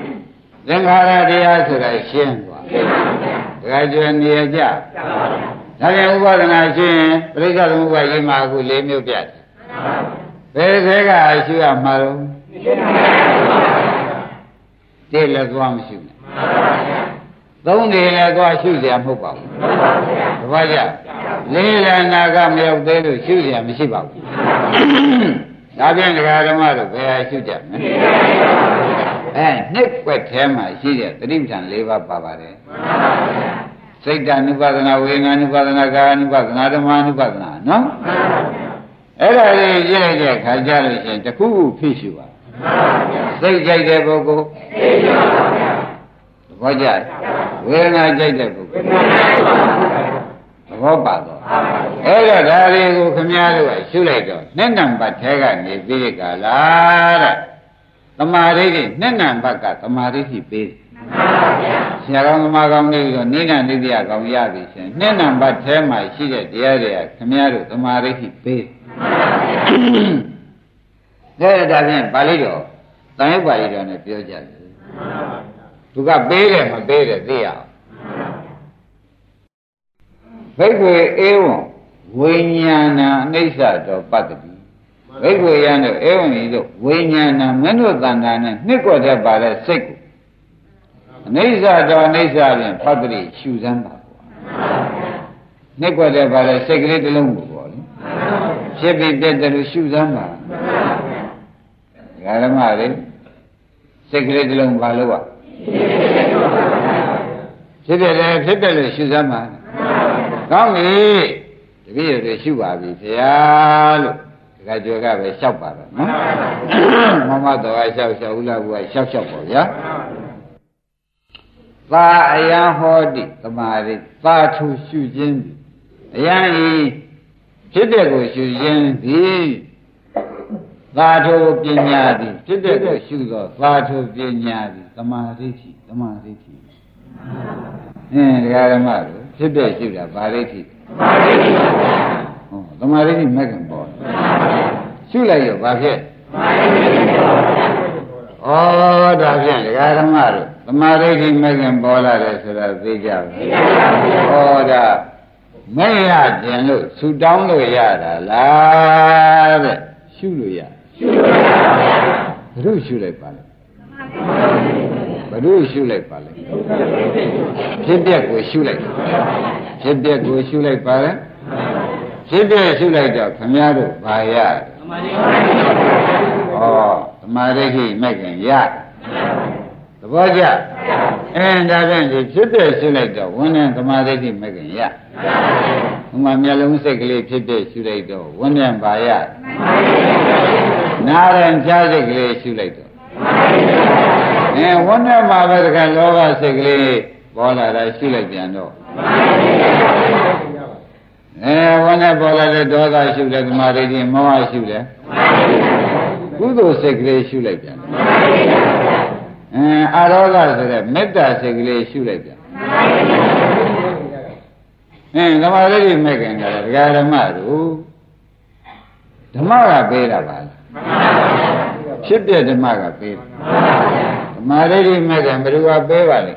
သင်္ခါရတရားဆိုတာရှင်းသွား။ဒါကြွနေကြ။ဒါပြန်ဥပါဒနာရှိရင်ပရိစ္ဆေသမုပ္ပါဒ်မှာအခု၄မျိုးပြတ်တယ်ဘယ်ခဲကရှုရမှာတော့တိလည်းသွားမရှုနဲ့သုံးတယ်လည်းသွားရှုကြမဟုတ်ပါဘူးတပည့်ကြလေးလနာကမရောက်သေးလို့ရှုကြမရှိပါဘူးဒါပြန်ဒကာဓမ္မတို့ဘယ်ဟာရှုကြမလဲအဲနှစ်ွက်ထဲမှာရှိတဲ့သတိပဋ္ဌာန်၄ပါးပါပါတယ်စိတ်တ ानु ပါဒနာဝေဒနာ ानु ပါဒနာကာယ ानु ပါဒနာဓမ္မ ानु ပါဒနာနော်အဲ့ဒါလေးကြည့်လိုက်တဲ့ခါကြလို့ရှိရင်တခုခုဖြစ်ရှုပါစိတ်ကြိုက်တဲ့ပုဂ္ဂိုလ်သိပါဗျာသဘောကျဝေဒနာကြိုက်တဲ့ပုဂ္ဂိုလ်သဘောပါတော့အဲ့တော့ဒါလေးကိုခမည်းတော်ကရှုလိုက်တော့နှစ်နံပါတ်ထဲကနေပြီးဒီကလာတဲ့သမာဓိနဲ့နှစ်နံပါတ်ကသမာဓိရှိပေးတယ်ဆရာကောင်းသမားကောင်းတွေတော့နိဒာနိဒယကောင်းရပြီရှင်နှစ်နံပါတ်ထဲမှာရှိတဲ့တရားတွေကခမည်းတော်သမာဓိရှိပေးတယ်ဒါဒါဖြင့်ပါဠိတော်တန်ရုပ်ပါဠိတော်နဲ့ပြောကြတယ်သူကပေးတယ်မပေးတယ်သိရအောင်ဘိက္ခွေဧဝံဝိညာဏအနိစ္စတောပတ္တိဘိက္ခွေယံတို့ဧဝံဤတို့ဝိညာဏမင်းတို့တဏ္ဍာနဲ့နှစ်ကွက်တည်းပါတဲ့စိတ်ကိုအနိစ္စတောအနိစ္စဖြင့်ပတ္တိရှုစမ်းပါကွာနှစ်ကွက်တည်းပါတဲ့စိတ်ကလေးတစ်လုံးကိုပေါ့လေဖြစ်ပြီးပြတ်တယ်လို့ရှုစမ်းပါဓမ္မလေးစိတ်ကလေးတစ်လုံးပါလို့ပါဖြစ်တယ်လေဖြစ်တယ်လို့ရှုစမ်းပါကောင်းပြီတပည့်ရည်ရှုပါပြီဗျာလို့ဒကာကျော်ကပဲလျှောက်ပါတော့နော်မမတော်ကလျှောက်လျှောက်ဦးလာဘူးကလျှောက်လျှောက်ပေါ့ဗျာသာအယံဟောတိသမာဓိသာထုရှုခြင်းအယံဤဖြစ်တဲ့ကိုရှုခြင်းသည်သာထုပညာသည်ဖြစ်တဲ့ကိုရှုသောသာထုပညာသည်သမာဓိရှိသမာဓိရှိအင်းဒကာဓမ္မတို့ဖြစ်တဲ့ရှုတာဗာရိဋ္ဌိသမာဓိရှိပါဗျာဟောသမာဓိရှိမဲ့ခင်ပေါ်ရှုလိုက်ရောဘာဖြစ်သမာဓိရှိပါဗျာဩဒါဖြင့်ဒကာဓမ္မတို့သမာဓိရှိမဲ့ခင်ပေါ်လာတယ်ဆိုတာသိကြပါသိကြပါဗျာဩဒါမဲ့ရကျင်လို့ဆူတောင်းလို့ရတာလားတဲ့ရှုလို့ရရှုလို့ရပါဗျာဘယ်လိုရှုလိုက်ပါလဲဘယ်လိုရှုလိုက်ပါလဲဖြစ်ပြက်ကိုရှုလိုက်ဖြစ်ပြက်ကိုရှုလိုက်ပါလဲဖြစ်ပြက်ရှုလိုက်တော့ခမည်းတော်ဘာရဩသမာဓိရှိမဲ့ခင်ရသဘောကျအင်းဒါဖြင့်ဒီဖြစ်ပြက်ရှုလိုက်တော့ဝိနည်းသမာဓိရှိမဲ့ခင်ရဟိုမှာမျက်လုံးစိတ်ကလေးဖြစ်ပြက်ရှုလိုက်တော့ဝိနည်းဘာရနာရင်ဖြားစိတ်ကလေးရှုလိုက်တော့အဲဝန်းထဲမှာပဲတခါလောဘစိတ်ကလေးပေါ်လာတာရှုလိုက်ပြန်တော့အဲဝန်းထဲပေါ်လာတဲ့ဒေါသရှုတယ်သမာဓိချင်းမောဟရှုတယ်ကုသိုလ်စိတ်ကလေးရှုလိုက်ပြန်အဲအာရောဂဆိုတဲ့မေတ္တာစိတ်ကလေးရှုလိုက်ပြန်အဲသမာဓိမဲ့ခင်တယ်ဒကာဓမ္မတို့ဓမ္မကပေးတာပါလားဖြစ်ပြဓမ္မကပေးတယ်မာရိတိမဲ့ကဘယ်သူကပေးပါလဲ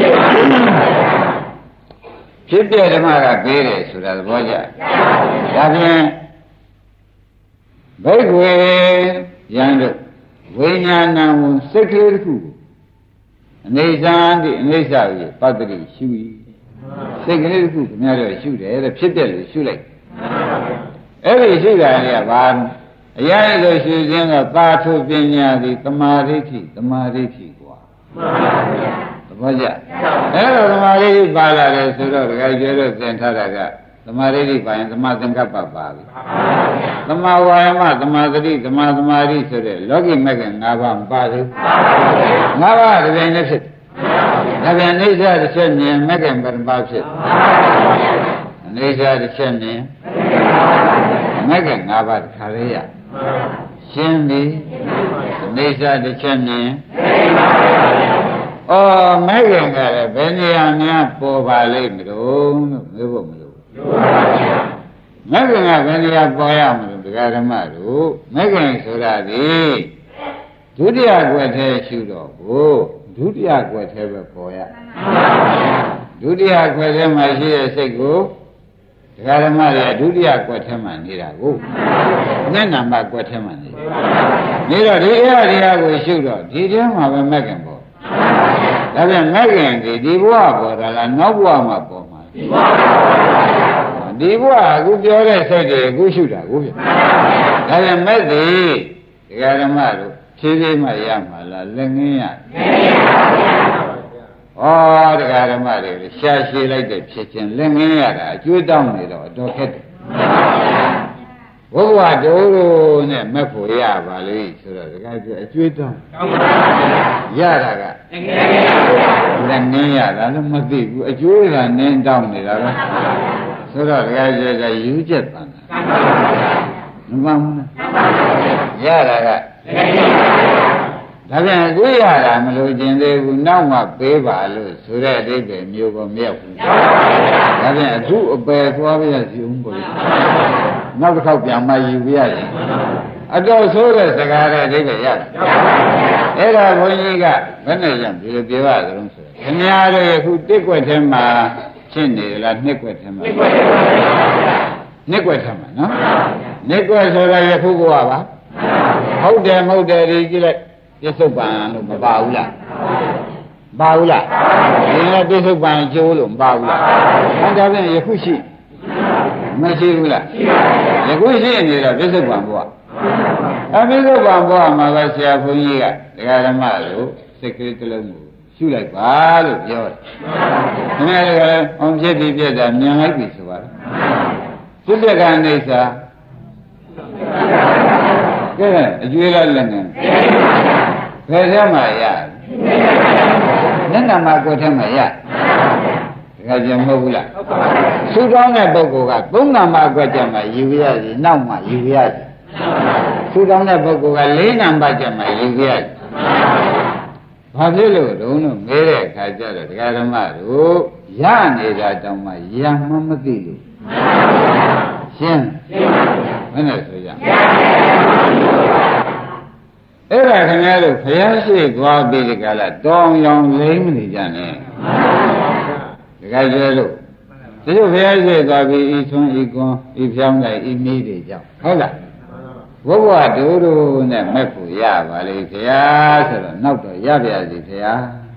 ဖြစ်ပြဓမ္မကပေးတယ်ဆိုတာသဘောကျဒါဖြင့်ဘိက္ခွေယံတို့ဝိညာဏံဝစိတ်ကလေးတစ်ခုအနေဆံတိအနေဆာကြီးပတ္တိရှု၏စိတ်ကလေးတစ်ခုခင်ဗျားတို့ရှုတယ်တဲ့ဖြစ်ပြလို့ရှုလိုက်အဲ့ဒီရှုတာကဘာအရာလို့ရှုခြင်းကသာထုပညာသည်သမာဓိဋ္ဌိသမာဓိဋ္ဌိကွာမှန်ပါဗျာသဘောကျအဲ့တော့သမာဓိဋ္ဌိပါလာတယ်ဆိုတော့တခါကျတော့သင်ထားတာကသမာဓိဋ္ဌိပါရင်သမာသင်္ကပ္ပပါပြီမှန်ပါဗျာသမာဝါယမသမာသတိသမာသမာဓိဆိုတဲ့လောကီမဂ္ဂင်၅ပါးမပါဘူးမှန်ပါဗျာ၅ပါးတစ်ပြိုင်တည်းဖြစ်ဒါပြန်အိဋ္ဌတစ်ချက်မြင်မဂ္ဂင်ပရမပါဖြစ်မှန်ပါဗျာအိဋ္ဌတစ်ချက်မြင်မဂ္ဂင်၅ပါးတစ်ခါလေးရရှင်းပြီအိဋ္ဌတစ်ချက်မြင်ဩမဂ္ဂင်ကလည်းဘယ်နေရာများပေါ်ပါလိမ့်မလို့လို့ပြောဖို့မလို့မဂ္ဂင်ကဘယ်နေရာပေါ်ရမလို့ဒကာဓမ္မတို့မဂ္ဂင်ဆိုတာဒီဒုတိယကွယ်ထဲရှုတော့ကိုဒုတိယကွယ်ထဲပဲပေါ်ရဒုတိယကွယ်ထဲမှာရှိတဲ့စိတ်ကိုဒကာဓမ္မတွေဒုတိယကွက်ထဲမှာနေတာကိုမျက်နှာမှာကွက်ထဲမှာနေနေတော့ဒီအရာတရားကိုရှုတော့ဒီထဲမှာပဲမက်ခင်ပေါ့ဒါပြန်မက်ခင်ဒီဒီဘဝပေါ်တာလားနောက်ဘဝမှာပေါ်မှာဒီဘဝအခုပြောတဲ့စိတ်တွေအခုရှုတာကိုဖြစ်ဒါပြန်မက်သည်ဒကာဓမ္မတို့ဖြည်းဖြည်းမှရမှာလားလက်ငင်းရဩတရားဓမ္မတွေရှာရှည်လိုက်တဲ့ဖြစ်ချင်းလက်ငင်းရတာအကျွေးတောင်းနေတော့တော်ခက်တယ်ဘုရားတို့နဲ့မက်ဖို့ရပါလေဆိုတော့တကယ်ကြအကျွေးတောင်းရတာကလက်ငင်းရတာလည်းမသိဘူးအကျွေးကနင်းတောင်းနေတာပဲဆိုတော့တကယ်ကြကယူချက်ပန်တာမမှန်ဘူးရတာကဒါပြန်ကိုရတာမလို့ကျင်သေးဘူးနောက်မှပေးပါလို့ဆိုတဲ့အတိတ်ပဲမျိုးပေါ်မြောက်ဘူးဒါပြန်အခုအပယ်သွားပြရစီဦးပေါ့လေနောက်တစ်ခေါက်ပြန်မှယူပြရတယ်အတော်ဆိုးတဲ့စကားတဲ့အတိတ်ပဲရတယ်အဲ့ဒါဘုန်းကြီးကဘယ်နဲ့ရံဒီလိုပြောရသလဲဆိုတော့ခင်ဗျားတို့အခုတစ်ကွက်ထဲမှာဖြစ်နေလားနှစ်ကွက်ထဲမှာနှစ်ကွက်ထဲမှာနော်နှစ်ကွက်ဆိုတော့ယခုကပါဟုတ်တယ်မဟုတ်တယ်ဒီကြည့်လိုက်ပြစ္ဆုတ်ပံလို့မပါဘူးလားပါဘူးလားဒီနေ့ပြစ္ဆုတ်ပံကျိုးလို့မပါဘူးလားအဲဒါဖြင့်ယခုရှိမရှိဘူးလားယခုရှိနေတော့ပြစ္ဆုတ်ပံဘုရားအပြစ္ဆုတ်ပံဘုရားမှာပဲဆရာဘုန်းကြီးကဒကာဓမ္မလို့စိတ်ကလေးတစ်လုံးကိုရှုလိုက်ပါလို့ပြောတယ်ခင်ဗျားတို့ကလည်းအောင်ဖြစ်ပြီးပြည့်တာမြင်လိုက်ပြီဆိုပါလားပြည့်တဲ့ကနေစာကဲအကျွေးလည်းလက်နေဘယ်ထဲမှာရလက်နာမှာကိုယ်ထဲမှာရတကယ်ကြမဟုတ်ဘူးလားသုတောင်းတဲ့ပုဂ္ဂိုလ်ကသုံးနာမှာကွက်ကြမှာယူရစီနောက်မှယူရစီသုတောင်းတဲ့ပုဂ္ဂိုလ်ကလေးနာမှာကြမှာယူရစီဘာဖြစ်လို့တုံးလို့မဲတဲ့အခါကျတော့ဒကာဓမ္မတို့ရနေတာတောင်မှရမှမသိလို့ရှင်းဘယ်နဲ့ဆိုရအဲ့ဒါခင်ဗျားတို့ဘုရားရှိသွားပြီးဒီကလာတောင်းရောင်လိမ့်မနေကြနဲ့ဒီကကျဲလို့ဒီလိုဘုရားရှိသွားပြီးဤသွန်းဤကွန်ဤဖြောင်းလိုက်ဤမိတွေကြောင့်ဟုတ်လားဘုရားတို့တို့နဲ့မက်ဖို့ရပါလေခင်ဗျာဆိုတော့နောက်တော့ရပါစီခင်ဗျာ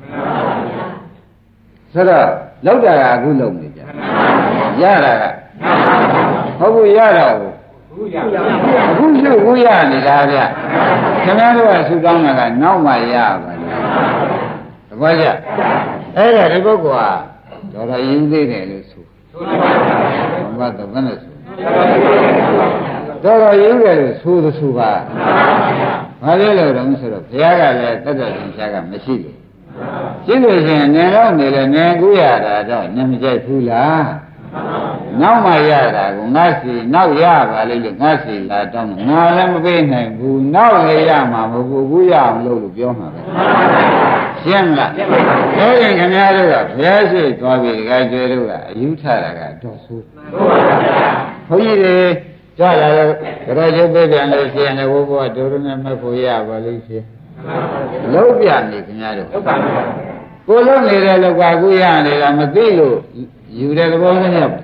ဆိုတော့လောက်တာကအခုလုံးနေကြရတာကဟုတ်ဘူးရတော့အခုရှုခုရနေတာဗျခင်ဗျားတို့ကဆူတောင်းတာကနောက်မှရပါလေတပည့်ကြအဲ့ဒါဒီပုဂ္ဂိုလ်ဟာတော်တော်ရင်းသေးတယ်လို့ဆိုဘာတော့ဘယ်နဲ့ဆိုတော်တော်ရင်းတယ်လို့ဆိုသဆိုပါဘာလဲလို့တော့ဆိုတော့ဘုရားကလည်းတတ်တော်ရှင်ရှားကမရှိလို့ရှိလို့ရှိရင်ငယ်တော့နေလေငယ်ကူးရတာတော့နင်မကြိုက်ဘူးလားနောက်မှရတာကိုငါစီနောက်ရပါလိမ့်လို့ငါစီလာတောင်းငါလည်းမပေးနိုင်ဘူးနောက်လည်းရမှာမဟုတ်ဘူးဘူးရအောင်လို့လို့ပြောမှာပဲရှင်းမလားဒါရင်ခင်ဗျားတို့ကဘုရားရှိသွားပြီဒီကကျွဲတို့ကအယူထတာကတော့ဆိုးဘုန်းကြီးတွေကြလာတော့ကြောကျုပ်ပြပြန်လို့ရှိရင်လည်းဘုရားတို့တို့နဲ့မဖို့ရပါလိမ့်ရှင်လုံးပြနေခင်ဗျားတို့ကိုလုံးနေတဲ့လောကကူရနေတာမသိလို့ယူတဲ့သဘောနဲ့ရောက်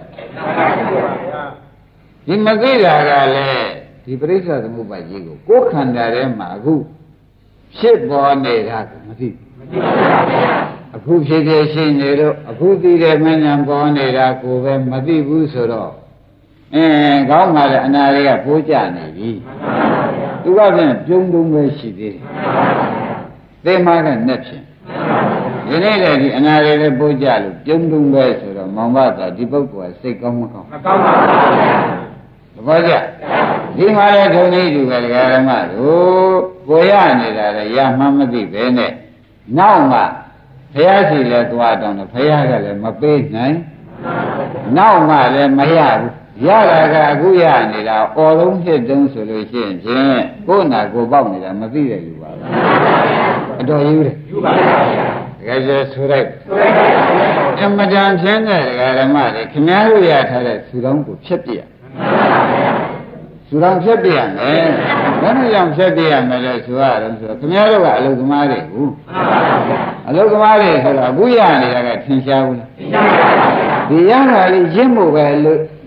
ဒီမသိတာကလည်းဒီပရိစ္ဆေသမုပ္ပါဒ်ကြီးကိုကိုယ်ခန္ဓာထဲမှာအခုဖြစ်ပေါ်နေတာကိုမသိအခုဖြစ်ဖြစ်ရှိနေတော့အခုသိတဲ့မဉ္ဇဉ်ပေါ်နေတာကိုပဲမသိဘူးဆိုတော့အဲကောင်းပါလေအနာတွေကပိုးကြနေပြီသူကပြန်ပြုံးတုံးပဲရှိသေးတယ်သေမာကနဲ့ဖြင့်ဒီနေ့လည်းဒီအနာတွေလည်းပိုးကြလို့ပြုံးတုံးပဲဆိုတော့မောင်မသာဒီပုဂ္ဂိုလ်ကစိတ်ကောင်းမကောင်းမကောင်းပါဘူးသဘောကျဒီမှာလည်းဒုံကြီးတူပဲဓမ္မတို့ကိုရနေတာလည်းရမှမသိပဲနဲ့နောက်မှဘုရားရှိလည်းသွားတော့ဘုရားကလည်းမပေးနိုင်နောက်မှလည်းမရဘူးရတာကအခုရနေတာအော်လုံးဖြစ်တုံးဆိုလို့ရှိရင်ဖြင့်ကိုယ်နာကိုပေါက်နေတာမသိတဲ့လူပါပဲအတော်ယူတယ်ယူပါပါတကယ်ဆိုဆိုလိုက်အမတန်ဖြန်းတဲ့ဓမ္မတွေခင်ဗျားတို့ရထားတဲ့သူတော်ကိုဖြတ်ပြရသူတော်ဖြတ်ပြရမယ်ဘယ်လိုကြောင့်ဖြတ်ပြရမလဲဆိုရတော့ဆိုခင်ဗျားတို့ကအလုသမားတွေဘူးအလုသမားတွေဆိုတော့အခုရနေတာကထင်ရှားဘူးလားထင်ရှားပါဘူးဒီရတာလေးရင့်ဖို့ပဲလို့ရ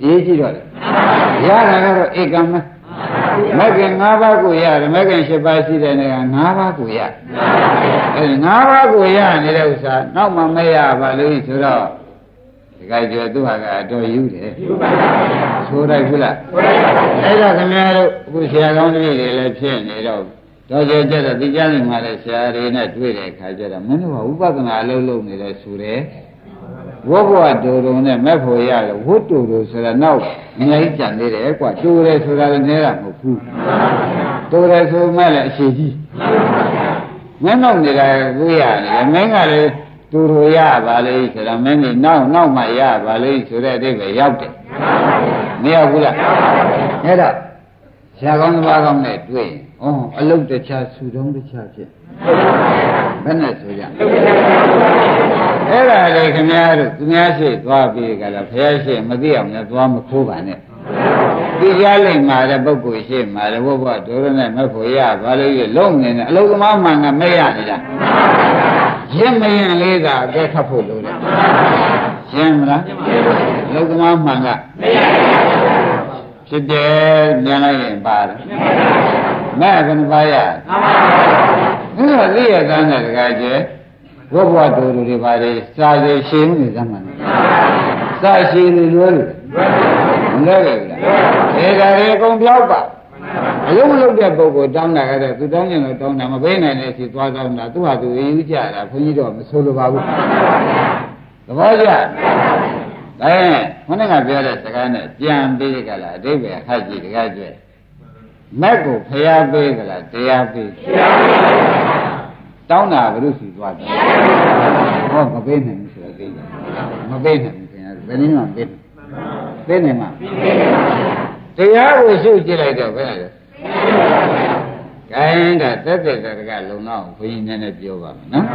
ရေးကြည့်တော့လေရတာကတော့ဧကံမမဂ္ဂင်၅ပါးကိုရတယ်မဂ္ဂင်၈ပါးရှိတဲ့နေရာ၅ပါးကိုရအဲဒီ၅ပါးကိုရနေတဲ့ဥစ္စာနောက်မှမရပါလို့ဆိုတော့ဒီကကြွသူဟာကအတော်ယူတယ်ဆိုလိုက်ဘူးလားအဲ့ဒါခင်ဗျားတို့အခုဆရာကောင်းတွေလည်းဖြစ်နေတော့တော့ကြကြတော့ဒီကြားနေမှာလည်းဆရာတွေနဲ့တွေ့တဲ့အခါကျတော့မင်းတို့ကဥပဒနာအလုပ်လုပ်နေတယ်ဆိုတယ်ဝဘဝတူတုံနဲ့မဲ့ဖို့ရလို့ဝတ်တူတူဆိုတာနောက်အများကြီးကြံနေတယ်ကွာတူတယ်ဆိုတာလည်းနဲတာမဟုတ်ဘူးတူတယ်ဆိုမှလည်းအရှိကြီးမင်းနောက်နေတာကိုရတယ်မင်းကလည်းတူတူရပါလေဆိုတာမင်းကြီးနောက်နောက်မှရပါလေဆိုတဲ့အတိတ်ပဲရောက်တယ်မရောက်ဘူးလားအဲ့တော့ဆရာကောင်းတစ်ပါးကောင်းနဲ့တွေ့ရင်ဩအလုတ်တခြားဆူတုံးတခြားဖြစ်ဘယ်နဲ့ဆိုကြအဲ့ဒါလေခင်ဗျားတို့သူများရှိသွားပြီးကြလားဘုရားရှိမသိအောင်လည်းသွားမခိုးပါနဲ့ဒီကြားလိမ့်မှာတဲ့ပုဂ္ဂိုလ်ရှိမှာတဲ့ဘုရားဒုရနဲ့မဖို့ရဘာလို့ရလုံးနေတယ်အလုတ်သမားမှန်ကမရနေတာရင်းမရင်လေးကအကဲခတ်ဖို့လိုတယ်ရှင်းမလားအလုတ်သမားမှန်ကမရဖြစ်တယ်ညံလိုက်ရင်ပါတယ်မဲ့ဘယ်နှပါရမှန်ပါဘူးဒါကသိရတဲ့တကယ်ကျဘုဘဝတူတူတွေပါတယ်စာရည်ရှင်းနေသမှန်စာရှင်းနေလို့မလဲဘူးလားဒါကြရေအကုန်ပြောက်ပါအလုံးမလုံးတဲ့ပုဂ္ဂိုလ်တောင်းတာကတည်းကသူတောင်းရင်တော့တောင်းတာမပေးနိုင်တဲ့အစီသွားတောင်းတာသူ့ဟာသူအေးအေးကြတာခွန်ကြီးတော့မဆိုလိုပါဘူးသဘောကျဒါရင်ခေါင်းကပြောတဲ့စကားနဲ့ပြန်ပြီးကြလားအတိပ္ပယ်ဟတ်ကြည့်တကယ်ကျမက်ကိုဖျားပေးကြလားတရားပေးတောင်းတာဘုရုစီသွားတယ်ဟောမပေးနိုင်ဘူးဆိုတော့သိတယ်မပေးနိုင်ဘူးခင်ဗျာဘယ်နည်းမှပေးပေးနိုင်မှာတရားကိုရှုပ်ကြည့်လိုက်တော့ဘယ်လဲခိုင်းတာတက်တက်တကလုံတော့ဘုရင်နဲ့နဲ့ပြောပါမယ်နော်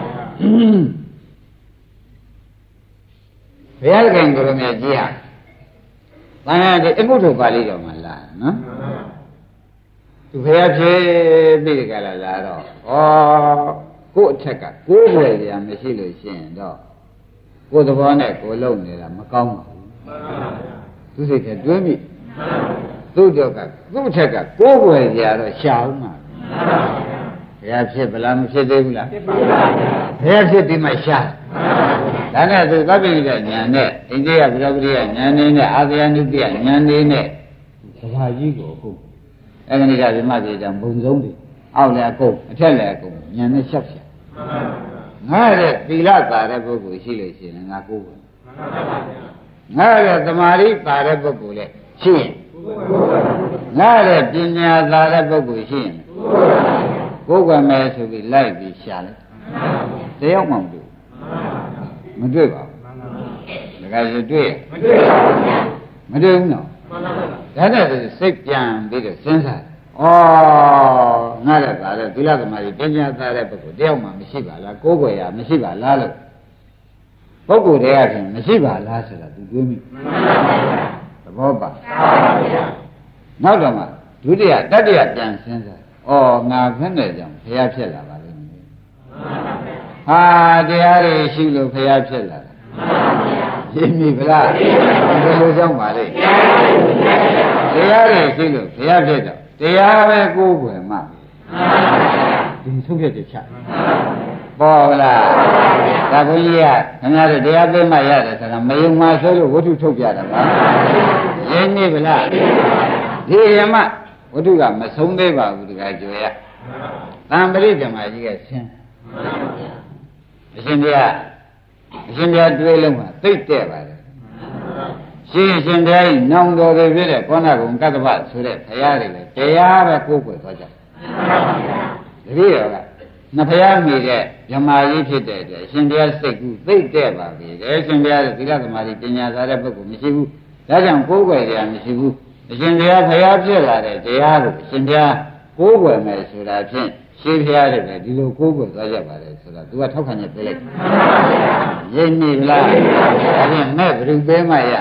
ဘုရားခင်ကိုရမကြီးဟာတန်ခါဒီအကုထုပါဠိတော်မှာလာနော်သူဘုရားဖြစ်ပြီးကြလာလာတော့ဩကို့အထက်ကကိုယ်ွယ်ကြမရှိလို့ရှိရင်တော့ကိုယ်သဘောနဲ့ကိုယ်လုံနေတာမကောင်းပါဘူးသူစိတ်ထဲတွင်းပြီသူ့တော့ကသူ့အထက်ကကိုယ်ွယ်ကြတော့ရှာအောင်မှာဘုရားဖြစ်ဗလားမဖြစ်သေးဘူးလားဖြစ်ပါဘူးဘုရားဖြစ်ပြီးမှရှာဒါနဲ့သူသဗ္ဗိကညာနဲ့အိန္ဒိယဗုဒ္ဓဂရိယညာနေနဲ့အာသယနုတ္တိယညာနေနဲ့ကဘာကြီးကိုအခုအဲ့ဒီကဗိမပြေတောင်ဘုံဆုံးပြီအောက်လည်းအကုန်အထက်လည်းအကုန်ညာနဲ့ရှောက်ရှာငါရဲ့သီလပါတဲ့ပုဂ္ဂိုလ်ရှိလို့ရှိရင်ငါကိုယ်ပဲငါရဲ့သမာဓိပါတဲ့ပုဂ္ဂိုလ်လည်းရှိရင်ငါရဲ့ပညာသာတဲ့ပုဂ္ဂိုလ်ရှိရင်ကိုယ်ကမယ်ဆိုပြီးလိုက်ပြီးရှာလိုက်တယောက်မှမတွေ့မတွေ့ပါဘူးဒါကရတွေ့မတွေ့ပါဘူးမတွေ့ဘူးနော်ဒါနဲ့စိတ်ပြန်ပြီးတော့စဉ်းစားဩငါလည်းပါလေသီလသမာဓိပညာသားတဲ့ပုဂ္ဂိုလ်တယောက်မှမရှိပါလားကိုယ်ွယ်ရမရှိပါလားလို့ပုဂ္ဂိုလ်တွေကဖြင့်မရှိပါလားဆိုတာသူတွေးမိသဘောပါနောက်တော့မှဒုတိယတတိယပြန်စဉ်းစားဩငါဖက်နဲ့ကြောင့်ဘုရားဖြစ်လာပါလိမ့်မယ်ဟာတရားတွေရှိလို့ဘုရားဖြစ်လာတာရှင်းပြီဗလားဘယ်လိုကြောင့်ပါလဲတရားတွေရှိလို့ဘုရားဖြစ်တော့တရားပဲကိုယ်ွယ်မှဒီထုတ်ပြတဲ့ချပေါ်လားဒါဘုန်းကြီးကခင်ဗျားတို့တရားသိမှရတယ်ဆိုတာမယုံမှဆိုလို့ဝတ္ထုထုတ်ပြတာပါရင်းနေဗလားဒီရမဝတ္ထုကမဆုံးသေးပါဘူးတခါကြွယ်ရသံပရိဓမ္မကြီးကရှင်းအရှင်ဘုရားအရှင်ဘုရားတွေးလုံးမှာသိတဲ့ပါတယ်ရှင်ရှင်ဘုရားကြီးနောင်တော်တွေဖြစ်တဲ့ကောဏဂုံကတ္တပဆိုတဲ့ဘုရားတွေလည်းတရားပဲကိုယ်ွယ်သွားကြတယ်တတိယကနဖယားမိတဲ့ဓမ္မကြီးဖြစ်တဲ့အတွက်ရှင်ဘုရားစိတ်ကူးသိတဲ့ပါပြီတဲ့ရှင်ဘုရားသီလသမာဓိပညာသာတဲ့ပုဂ္ဂိုလ်မရှိဘူးဒါကြောင့်ကိုယ်ွယ်ရမရှိဘူးအရှင်ဘုရားဘုရားဖြစ်လာတဲ့တရားကိုရှင်ဘုရားကိုယ်ွယ်မယ်ဆိုတာဖြင့်ရှင်ဘုရားတဲ့ဒီလိုကိုယ်ွယ်သွားကြပါလေဆိုတာ तू ကထောက်ခံချက်ပေးလိုက်ရင်းနေလားဒါဖြင့်မဲ့ဘယ်သူပေးမှရ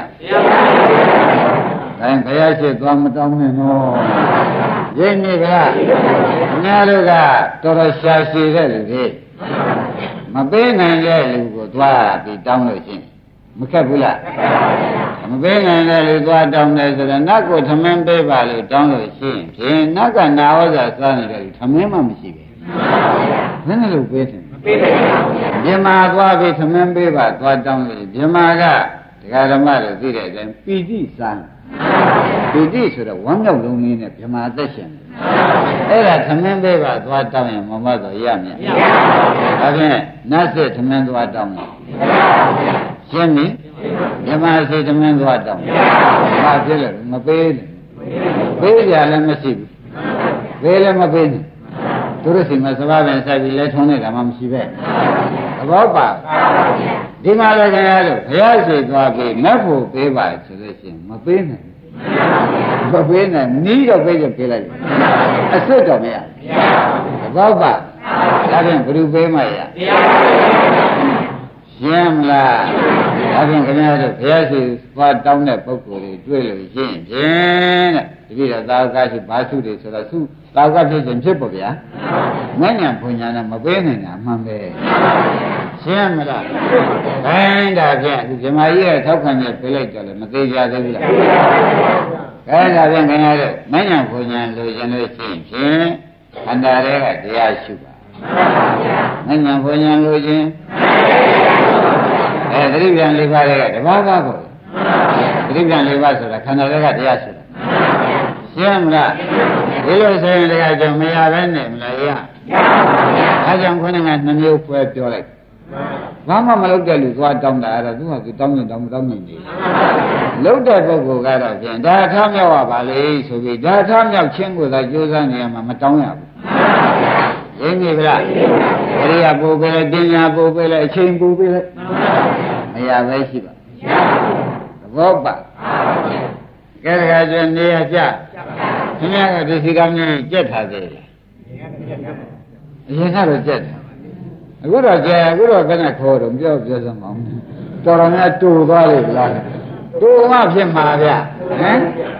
ဒါရင်ဘုရားရှိသွားမတောင်းနဲ့နော်ရင်းနေကညာတို့ကတော်တော်ရှာရှည်တဲ့လူတွေမပေးနိုင်တဲ့လူကိုသွားပြီးတောင်းလို့ရှိရင်မခက်ဘူးလားမပေးနိုင်တဲ့လူသွားတောင်းတယ်ဆိုတော့နတ်ကိုထမင်းပေးပါလို့တောင်းလို့ရှိရင်ဖြင့်နတ်ကနာဝဇ္ဇာစားနေတဲ့လူထမင်းမှမရှိပဲဘယ်နဲ့လို့ပေးတယ်မပေးနိုင်ပါဘူးမြမသွားပြီးထမင်းပေးပါသွားတောင်းလို့မြမကဒကာဓမ္မတို့သိတဲ့အတိုင်းပီတိစားပီတိဆိုတော့ဝမ်းမြောက်လုံးလေးနဲ့မြမအသက်ရှင်တယ်အဲ့ဒါထမင်းပေးပါသွားတောင်းရင်မမတော့ရမြတ်မရပါဘူးဒါဖြင့်နတ်စစ်ထမင်းသွားတောင်းတယ်ရှင်းပြီမြမစိတ်ထမင်းသွားတောင်းဘာဖြစ်လဲမပေးနဲ့ပေးကြလည်းမရှိဘူးပေးလည်းမပေးနဲ့သူတို့စီမှာစဘာပင်ဆိုင်ပြီးလဲထုံးနေတာမှမရှိပဲသဘောပါဒီမှာလည်းခင်ဗျားတို့ဘုရားရှိသွားပြီးနတ်ဖို့ပေးပါဆိုလို့ရှိရင်မပေးနိုင်မပေးနိုင်နီးတော့ပေးကြပေးလိုက်အစစ်တော့မရသဘောပါဒါဖြင့်ဘယ်သူပေးမှရရှင်းမလားဒါဖြင့်ခင်ဗျားတို့ဘုရားရှိသွားတောင်းတဲ့ပုဂ္ဂိုလ်တွေတွေ့လို့ရှင်းဖြင့်တဲ့တတိယသာဝကရှိဘာစုတွေဆိုတော့သူသာဝကဖြစ်ခြင်းဖြစ်ပေါ့ဗျာမဉ္ဇဉ်ဘုံညာနဲ့မပေးနိုင်တာအမှန်ပဲရှင်းမလားခိုင်းတာဖြင့်ဒီဇမားကြီးရဲ့ထောက်ခံချက်ပေးလိုက်တယ်လေမသေးကြသေးဘူးလားခိုင်းတာဖြင့်ခင်ဗျားတို့မဉ္ဇဉ်ဘုံညာလို့ရင်လို့ရှင်းဖြင့်ခန္ဓာတွေကတရားရှုပါမဉ္ဇဉ်ဘုံညာလို့ခြင်းအဲသတိပြန်လေးပါးတွေကတဘာဘာကိုသတိပြန်လေးပါးဆိုတာခန္ဓာတွေကတရားရှုတာရှင်းမလားဒီလိုဆိုရင်တရားကြောင့်မရပဲနဲ့မလားရအဲကြောင့်ခုနကနှမျိုးဖွဲပြောလိုက်ဘာမှမလုပ်တဲ့လူသွားတောင်းတာအဲ့ဒါသူကသူတောင်းရင်တောင်းမတောင်းနိုင်ဘူးလုပ်တဲ့ပုဂ္ဂိုလ်ကတော့ဖြင့်ဒါထားမြောက်ရပါလေဆိုပြီးဒါထားမြောက်ခြင်းကိုသာကြိုးစားနေရမှာမတောင်းရဘူးရင်းပြီလားအရိယာပို့ပေးလိုက်တင်ညာပို့ပေးလိုက်အချိန်ပို့ပေးလိုက်မရပဲရှိပါသဘောပါကဲတခါကျနေရကြခင်ဗျားကဒီစီကံကြီးကြက်ထားသေးတယ်အရင်ကတော့ကြက်တယ်အခုတော့ကြက်အခုတော့ခဏခေါ်တော့ပြောပြောစမ်းပါဦးတော်တော်များတူသွားလိမ့်လားတူမှဖြစ်မှာဗျဟမ်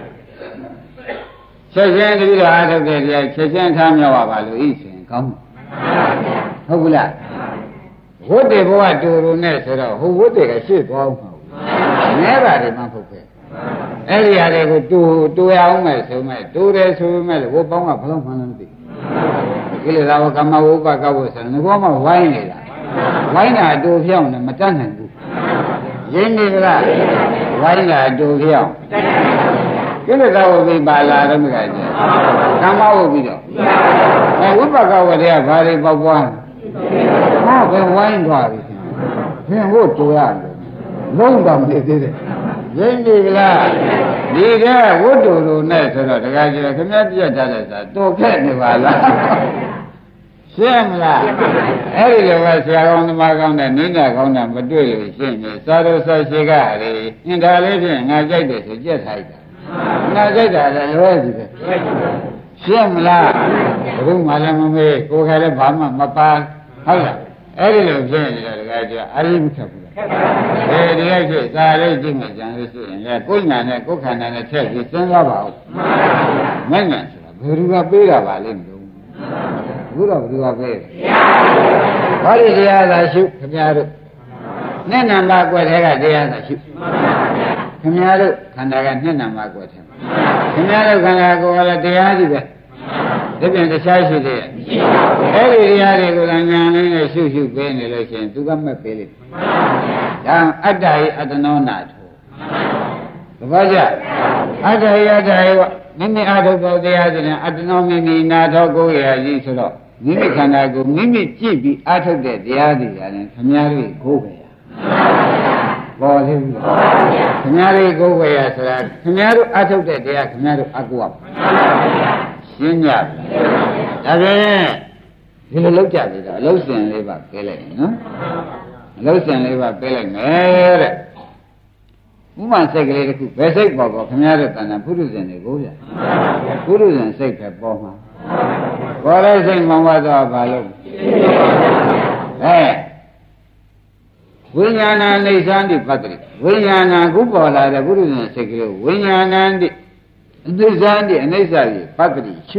ချက်ချင်းတတိယအားထုတ်တဲ့တရားချက်ချင်းထားမြောက်ပါပါလို့ဤဆိုရင်ကောင်းဟုတ်ဘူးလားဝတ်တေဘဝတူတူနဲ့ဆိုတော့ဟိုဝတ်တေကရှေ့သွားအောင်မဟုတ်ဘူးနဲပါတယ်မှဖုတ်ခဲ့အဲ့ဒီဟာတွေကိုတူတူရအောင်မဲ့ဆိုမဲ့တူတယ်ဆိုမဲ့ဝတ်ပေါင်းကဘယ်တော့မှလည်းမသိကိလေသာဝကမ္မဝုပကဝဆိုငဘောမှဝိုင်းနေတာဝိုင်းတာတူဖြောင်းနဲ့မတတ်နိုင်ဘူးရင်းနေကြလားဝိုင်းတာတူဖြောင်းကိလေသာဝိပါလာတော့မကြည့်ကမ္မဝုပြီးတော့အဲဝိပကဝတွေကဘာတွေပေါက်ပွားဟောဘယ်ဝိုင်းသွားပြီဘယ်ဟုတ်တူရတယ်လုံးတော့မနေသေးတယ်ရင်းနေကြလားဒီကဝတ္တုတို့နဲ့ဆိုတော့တခါကျတော့ခင်ဗျားပြတ်ထားတဲ့စာတော်ခက်နေပါလားရှင်းမလားအဲ့ဒီလိုကဆရာကောင်းသမားကောင်းတဲ့နင်းတာကောင်းတာမတွေ့လို့ရှင်းနေစာတော်ဆရှိကရေအင်္ဂါလေးဖြင့်ငါကြိုက်တယ်ဆိုကြက်ထားလိုက်တာငါကြိုက်တာလည်းလွဲပြီပဲရှင်းမလားဘုမှလည်းမမေးကိုယ်ခါလည်းဘာမှမပါဟုတ်လားအဲ့ဒီလိုဖြစ်နေတော့တခါကျအာရိမခက်ဘူးအဲဒီလိုဖြစ်သာလေးကြည့်မှကြံလို့ရှိရင်လေကိုယ်ညာနဲ့ကိုယ်ခန္ဓာနဲ့ထည့်ပြီးစဉ်းစားပါဦးမင်းညာဆိုတာဘယ်သူကပေးတာပါလိမ့်မလို့ဘူးတော့ဘယ်သူကပေးတယ်ဘာလို့တရားသာရှုခင်ဗျားတို့နဲ့နံပါတ်ကွက်ထဲကတရားသာရှုခင်ဗျားတို့ခန္ဓာကနဲ့နံပါတ်ကွက်ထဲခင်ဗျားတို့ခန္ဓာကိုယ်ကလည်းတရားရှိပဲဒီပြင်တခြားရှိသေးရဲ့အဲ့ဒီတရားတွေကိုလည်းညာလေးနဲ့ရှုရှုပေးနေလို့ရှိရင်သူကမက်ပေးလိမ့်ဒါအတ္တဟိအတ္တနောနာထောသဘောကျအတ္တဟိအတ္တဟိကမိမိအာထုပ်တရားဆိုရင်အတ္တနောမိမိနာထောကိုယ်ရည်ဆိုတော့မိမိခန္ဓာကိုမိမိကြည့်ပြီးအာထုတ်တဲ့တရားတွေရတယ်ခင်ဗျားတို့ကိုယ်ပဲရပေါ်သေးဘူးခင်ဗျားတို့ကိုယ်ပဲရဆိုတာခင်ဗျားတို့အာထုတ်တဲ့တရားခင်ဗျားတို့အကူအောင်ရှင်းကြပြီဒါဖြင့်ဒီလိုလောက်ကြပြီတော့အလုံးစင်လေးပါပေးလိုက်နော်အလုံးစင်လေးပါပေးလိုက်မယ်တဲ့ဥပမာစိတ်ကလေးတစ်ခုဘယ်စိတ်ပေါ်ပေါ်ခင်ဗျားတို့တဏ္ဍပုရုဇဉ်တွေကိုဗျာပုရုဇဉ်စိတ်ပဲပေါ်မှာပေါ်တဲ့စိတ်မှန်သွားပါလို့အဲဝိညာဏအိဋ္ဌာတိပတ္တိဝိညာဏခုပေါ်လာတဲ့ပုရုဇဉ်စိတ်ကလေးဝိညာဏတိအနိစ္စတိအနိစ္စကြီးပတ္တိရှု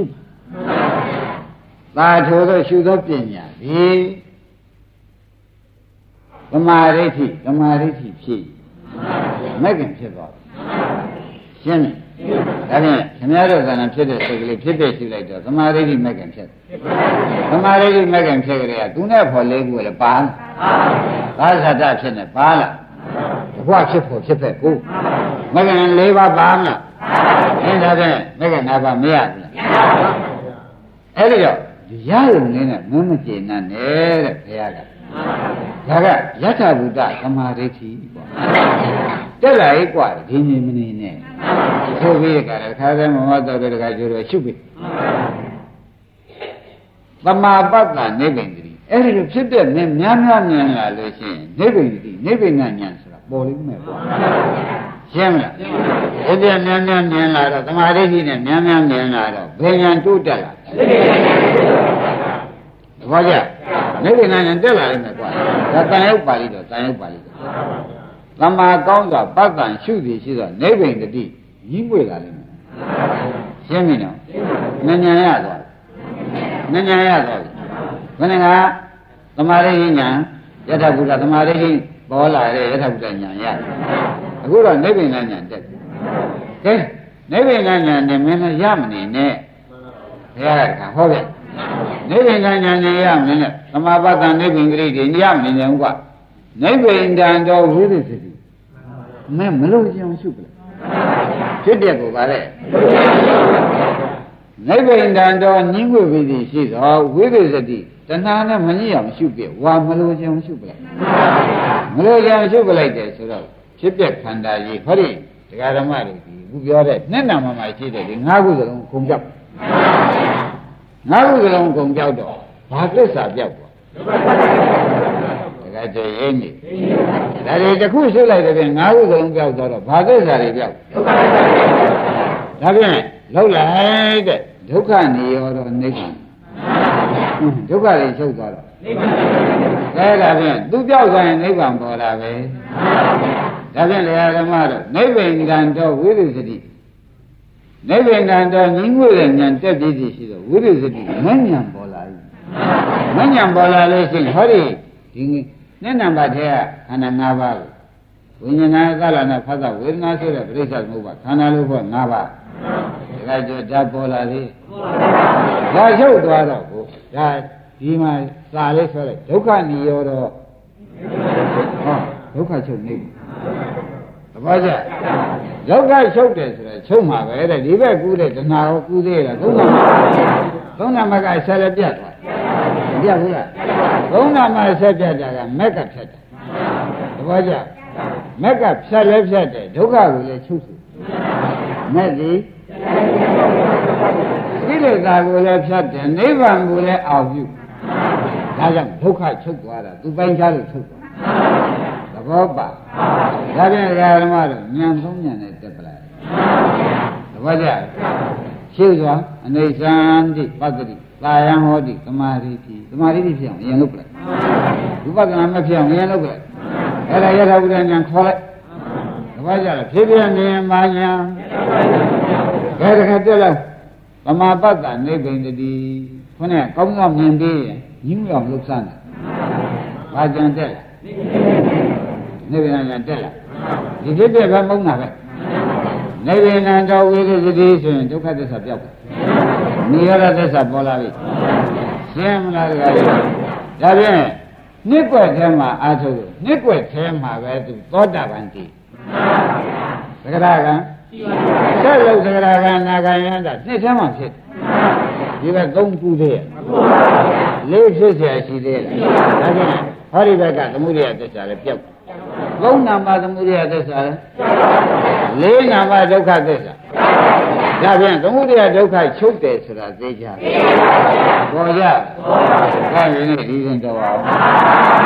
သာထိုသောရှုသောပညာဒီသမာဓိဋ္ဌိသမာဓိဋ္ဌိဖြစ်မဲ့ခင်ဖြစ်သွားရှင်းပြီဒါဖြင့်ခင်ဗျားတို့ကလည်းဖြစ်တဲ့စိတ်ကလေးဖြစ်ဖြစ်ရှိလိုက်တော့သမာဓိမဲ့ခင်ဖြစ်သမာဓိမဲ့ခင်ဖြစ်ကြတဲ့ကသူနဲ့ဖော်လေးခုလည်းပါလားဘာသာတဖြစ်နေပါလားဘဝဖြစ်ဖို့ဖြစ်ဖက်ကိုမဲ့ခင်၄ပါးပါမလားအဲဒါဖြင့်မဲ့ခင်၅ပါးမရဘူးလားအဲ့ဒီတော့ရရုံလေးနဲ့မမကျေနပ်နဲ့တဲ့ဘုရားကဒါကယထာဘုဒ္ဓသမာဓိဋ္ဌိပေါ့တက်လာရေးกว่าဒီမြင်မနေနဲ့ဆိုပြီးကြတယ်ခါတဲ့မမတော်တဲ့တခါကျတော့ရှုပြီသမာပတ်ကနိဗ္ဗာန်တည်းအဲ့ဒီလိုဖြစ်တဲ့မြင်များများမြင်လာလို့ရှိရင်နိဗ္ဗာန်တည်းနိဗ္ဗာန်ဉာဏ်ဆိုတာပေါ်လိမ့်မယ်ပေါ့ရှင်းမလားဒီတဲ့များများမြင်လာတော့သမာဓိဋ္ဌိနဲ့များများမြင်လာတော့ဘယ်ဉာဏ်တိုးတက်လာဘာကြနိဗ္ဗာန်ဉာဏ်တက်လာလိမ့်မယ်ကွာဒါတန်ရုပ်ပါဠိတော့တန်ရုပ်ပါဠိတော့သမာကောင်းစွာပတ်ကံရှုသည်ရှိသောနိဗ္ဗာန်တည်းကြီးပွေလာလိမ့်မယ်ရှင်းပြီနော်ဉာဏ်ဉာဏ်ရသွားဉာဏ်ဉာဏ်ရသွားပြီဘယ်နဲ့ကသမာဓိဉာဏ်ယထာဘုရားသမာဓိပေါ်လာတဲ့ယထာဘုရားဉာဏ်ရတယ်အခုတော့နိဗ္ဗာန်ဉာဏ်တက်ပြီကဲနိဗ္ဗာန်ဉာဏ်နဲ့မင်းလည်းရမနေနဲ့ဘုရားကဟောခဲ့နိဗ္ဗာန်ဉာဏ်နဲ့ရမနေနဲ့သမာပတ်ကနိဗ္ဗာန်ဂရိတွေရမနေနဲ့ဥကနိဗ္ဗာန်တန်တော်ဝိသေသတိမင်းမလို့ကြအောင်ရှုပလားဖြစ်တဲ့ကိုပါလေနိဗ္ဗာန်တန်တော်ညင်းွေပြီးသည်ရှိသောဝိသေသတိတဏှာနဲ့မညစ်အောင်ရှုပြဝါမလို့ကြအောင်ရှုပလားမလို့ကြအောင်ရှုပလိုက်တယ်ဆိုတော့ဖြစ်တဲ့ခန္ဓာကြီးဟောဒီတရားဓမ္မတွေဒီခုပြောတဲ့နှစ်နာမမှာရှိတဲ့ဒီ၅ခုစလုံးကုန်ပြောက်၅ခုစလုံးကုန်ပြောက်တော့ဘာသစ္စာပြောက်သွားဒါကြရင်နေဒါတွေတစ်ခုရှုလိုက်တဲ့ပြင်၅ခုစလုံးပြောက်သွားတော့ဘာသစ္စာတွေပြောက်ဒါဖြင့်လောက်လိုက်တဲ့ဒုက္ခនិရောဓနိဗ္ဗာန်ဒုက္ခတွေချုပ်သွားတော့နိဗ္ဗာန်အဲဒါဖြင့်သူပြောက်သွားရင်နိဗ္ဗာန်ပေါ်တာပဲဒါဖြင့်လေဓမ္မတော့နိဗ္ဗာန်တန်တော်ဝိသုစတိနိဗ္ဗာန်တန်တော်ညီငွေတဲ့ဉာဏ်တက်ပြီးရှိတော့ဝိသုစတိမဉ္ဇဉ်ပေါ်လာပြီမဉ္ဇဉ်ပေါ်လာလို့ရှိရင်ဟောဒီဒီနဲ့နံပါတ်ထဲကခန္ဓာ၅ပါးကိုဝိညာဏသလနာဖသဝေဒနာဆိုတဲ့ပြိဿသမုပ္ပါခန္ဓာလို့ခေါ်၅ပါးဒါကြဓာတ်ပေါ်လာလေဒါချုပ်သွားတော့ကိုဒါဒီမှာစာလေးဆိုလိုက်ဒုက္ခនិရောဓဟောဒုက္ခချုပ်နေပြီသဘောကျဒုက္ခချုပ်တယ်ဆိုတော့ချုပ်မှာပဲတဲ့ဒီဘက်ကူးတဲ့တဏှာကိုကူးသေးလားသုံးနာမသုံးနာမကဆက်လက်ပြတ်သွားပြတ်ဘူးလားသုံးနာမဆက်ပြတ်တာကမက်ကဖြတ်တယ်သဘောကျမက်ကဖြတ်လဲဖြတ်တယ်ဒုက္ခကိုလည်းချုပ်စုမက်ဒီကိလေသာကိုလည်းဖြတ်တယ်နိဗ္ဗာန်ကိုလည်းအောင်ပြုဒါကြောင့်ဒုက္ခချုပ်သွားတာသူပိုင်းခြားလို့ချုပ်သွားသဘောပါဒါပြန်ဓမ္မတို့ဉာဏ်သုံးဉာဏ်နဲ့တက်ပလိုက်သဘောကျရှင်းစွာအနေသံတိပတ္တိသာယံဟောတိသမာဓိတိသမာဓိတိဖြစ်အောင်အရင်လုပ်ပလိုက်ဝိပဿနာမဖြစ်အောင်အရင်လုပ်ပလိုက်အဲ့ဒါယထာဘုရားဉာဏ်ခေါ်လိုက်သဘောကျလားဖြည်းဖြည်းနေမှညာဘယ်တခါတက်လိုက်သမာပတ္တနိဗ္ဗာန်တည်းခေါင်းနဲ့ကောင်းကောင်းမြင်ပြီးရင်ညှင်းအောင်လုပ်စမ်းတယ်ဘာကြံတက်လဲနိဗ္ဗာန်ဉာဏ်တက်လာဒီဖြစ်တဲ့ဘက်မုန်းတာပဲနိဗ္ဗာန်တော်ဝိသုဒ္ဓိဆိုရင်ဒုက္ခသစ္စာပြောက်တယ်နိရောဓသစ္စာပေါ်လာပြီရှင်းမလားဒါကြဒါဖြင့်နှစ်ကွက်ထဲမှာအာထုလို့နှစ်ကွက်ထဲမှာပဲသူသောတာပန်တည်သက္ကရာကံဆက်လို့သက္ကရာကံနာဂယန္တာနှစ်ထဲမှာဖြစ်ဒီဘက်သုံးခုသေးရဲ့လေးဖြစ်เสียရှိသေးတယ်ဒါဖြင့်ဟောဒီဘက်ကသမုဒိယသစ္စာလည်းပြောက်သုံးနာမသမုဒိယသစ္စာလည်းလေးနာမဒုက္ခသစ္စာဒါဖြင့်သမုဒိယဒုက္ခချုပ်တယ်ဆိုတာသိကြတယ်ပေါ်ကြပေါ်ကြဒါရင်းနဲ့ဒီရင်တော့အောင်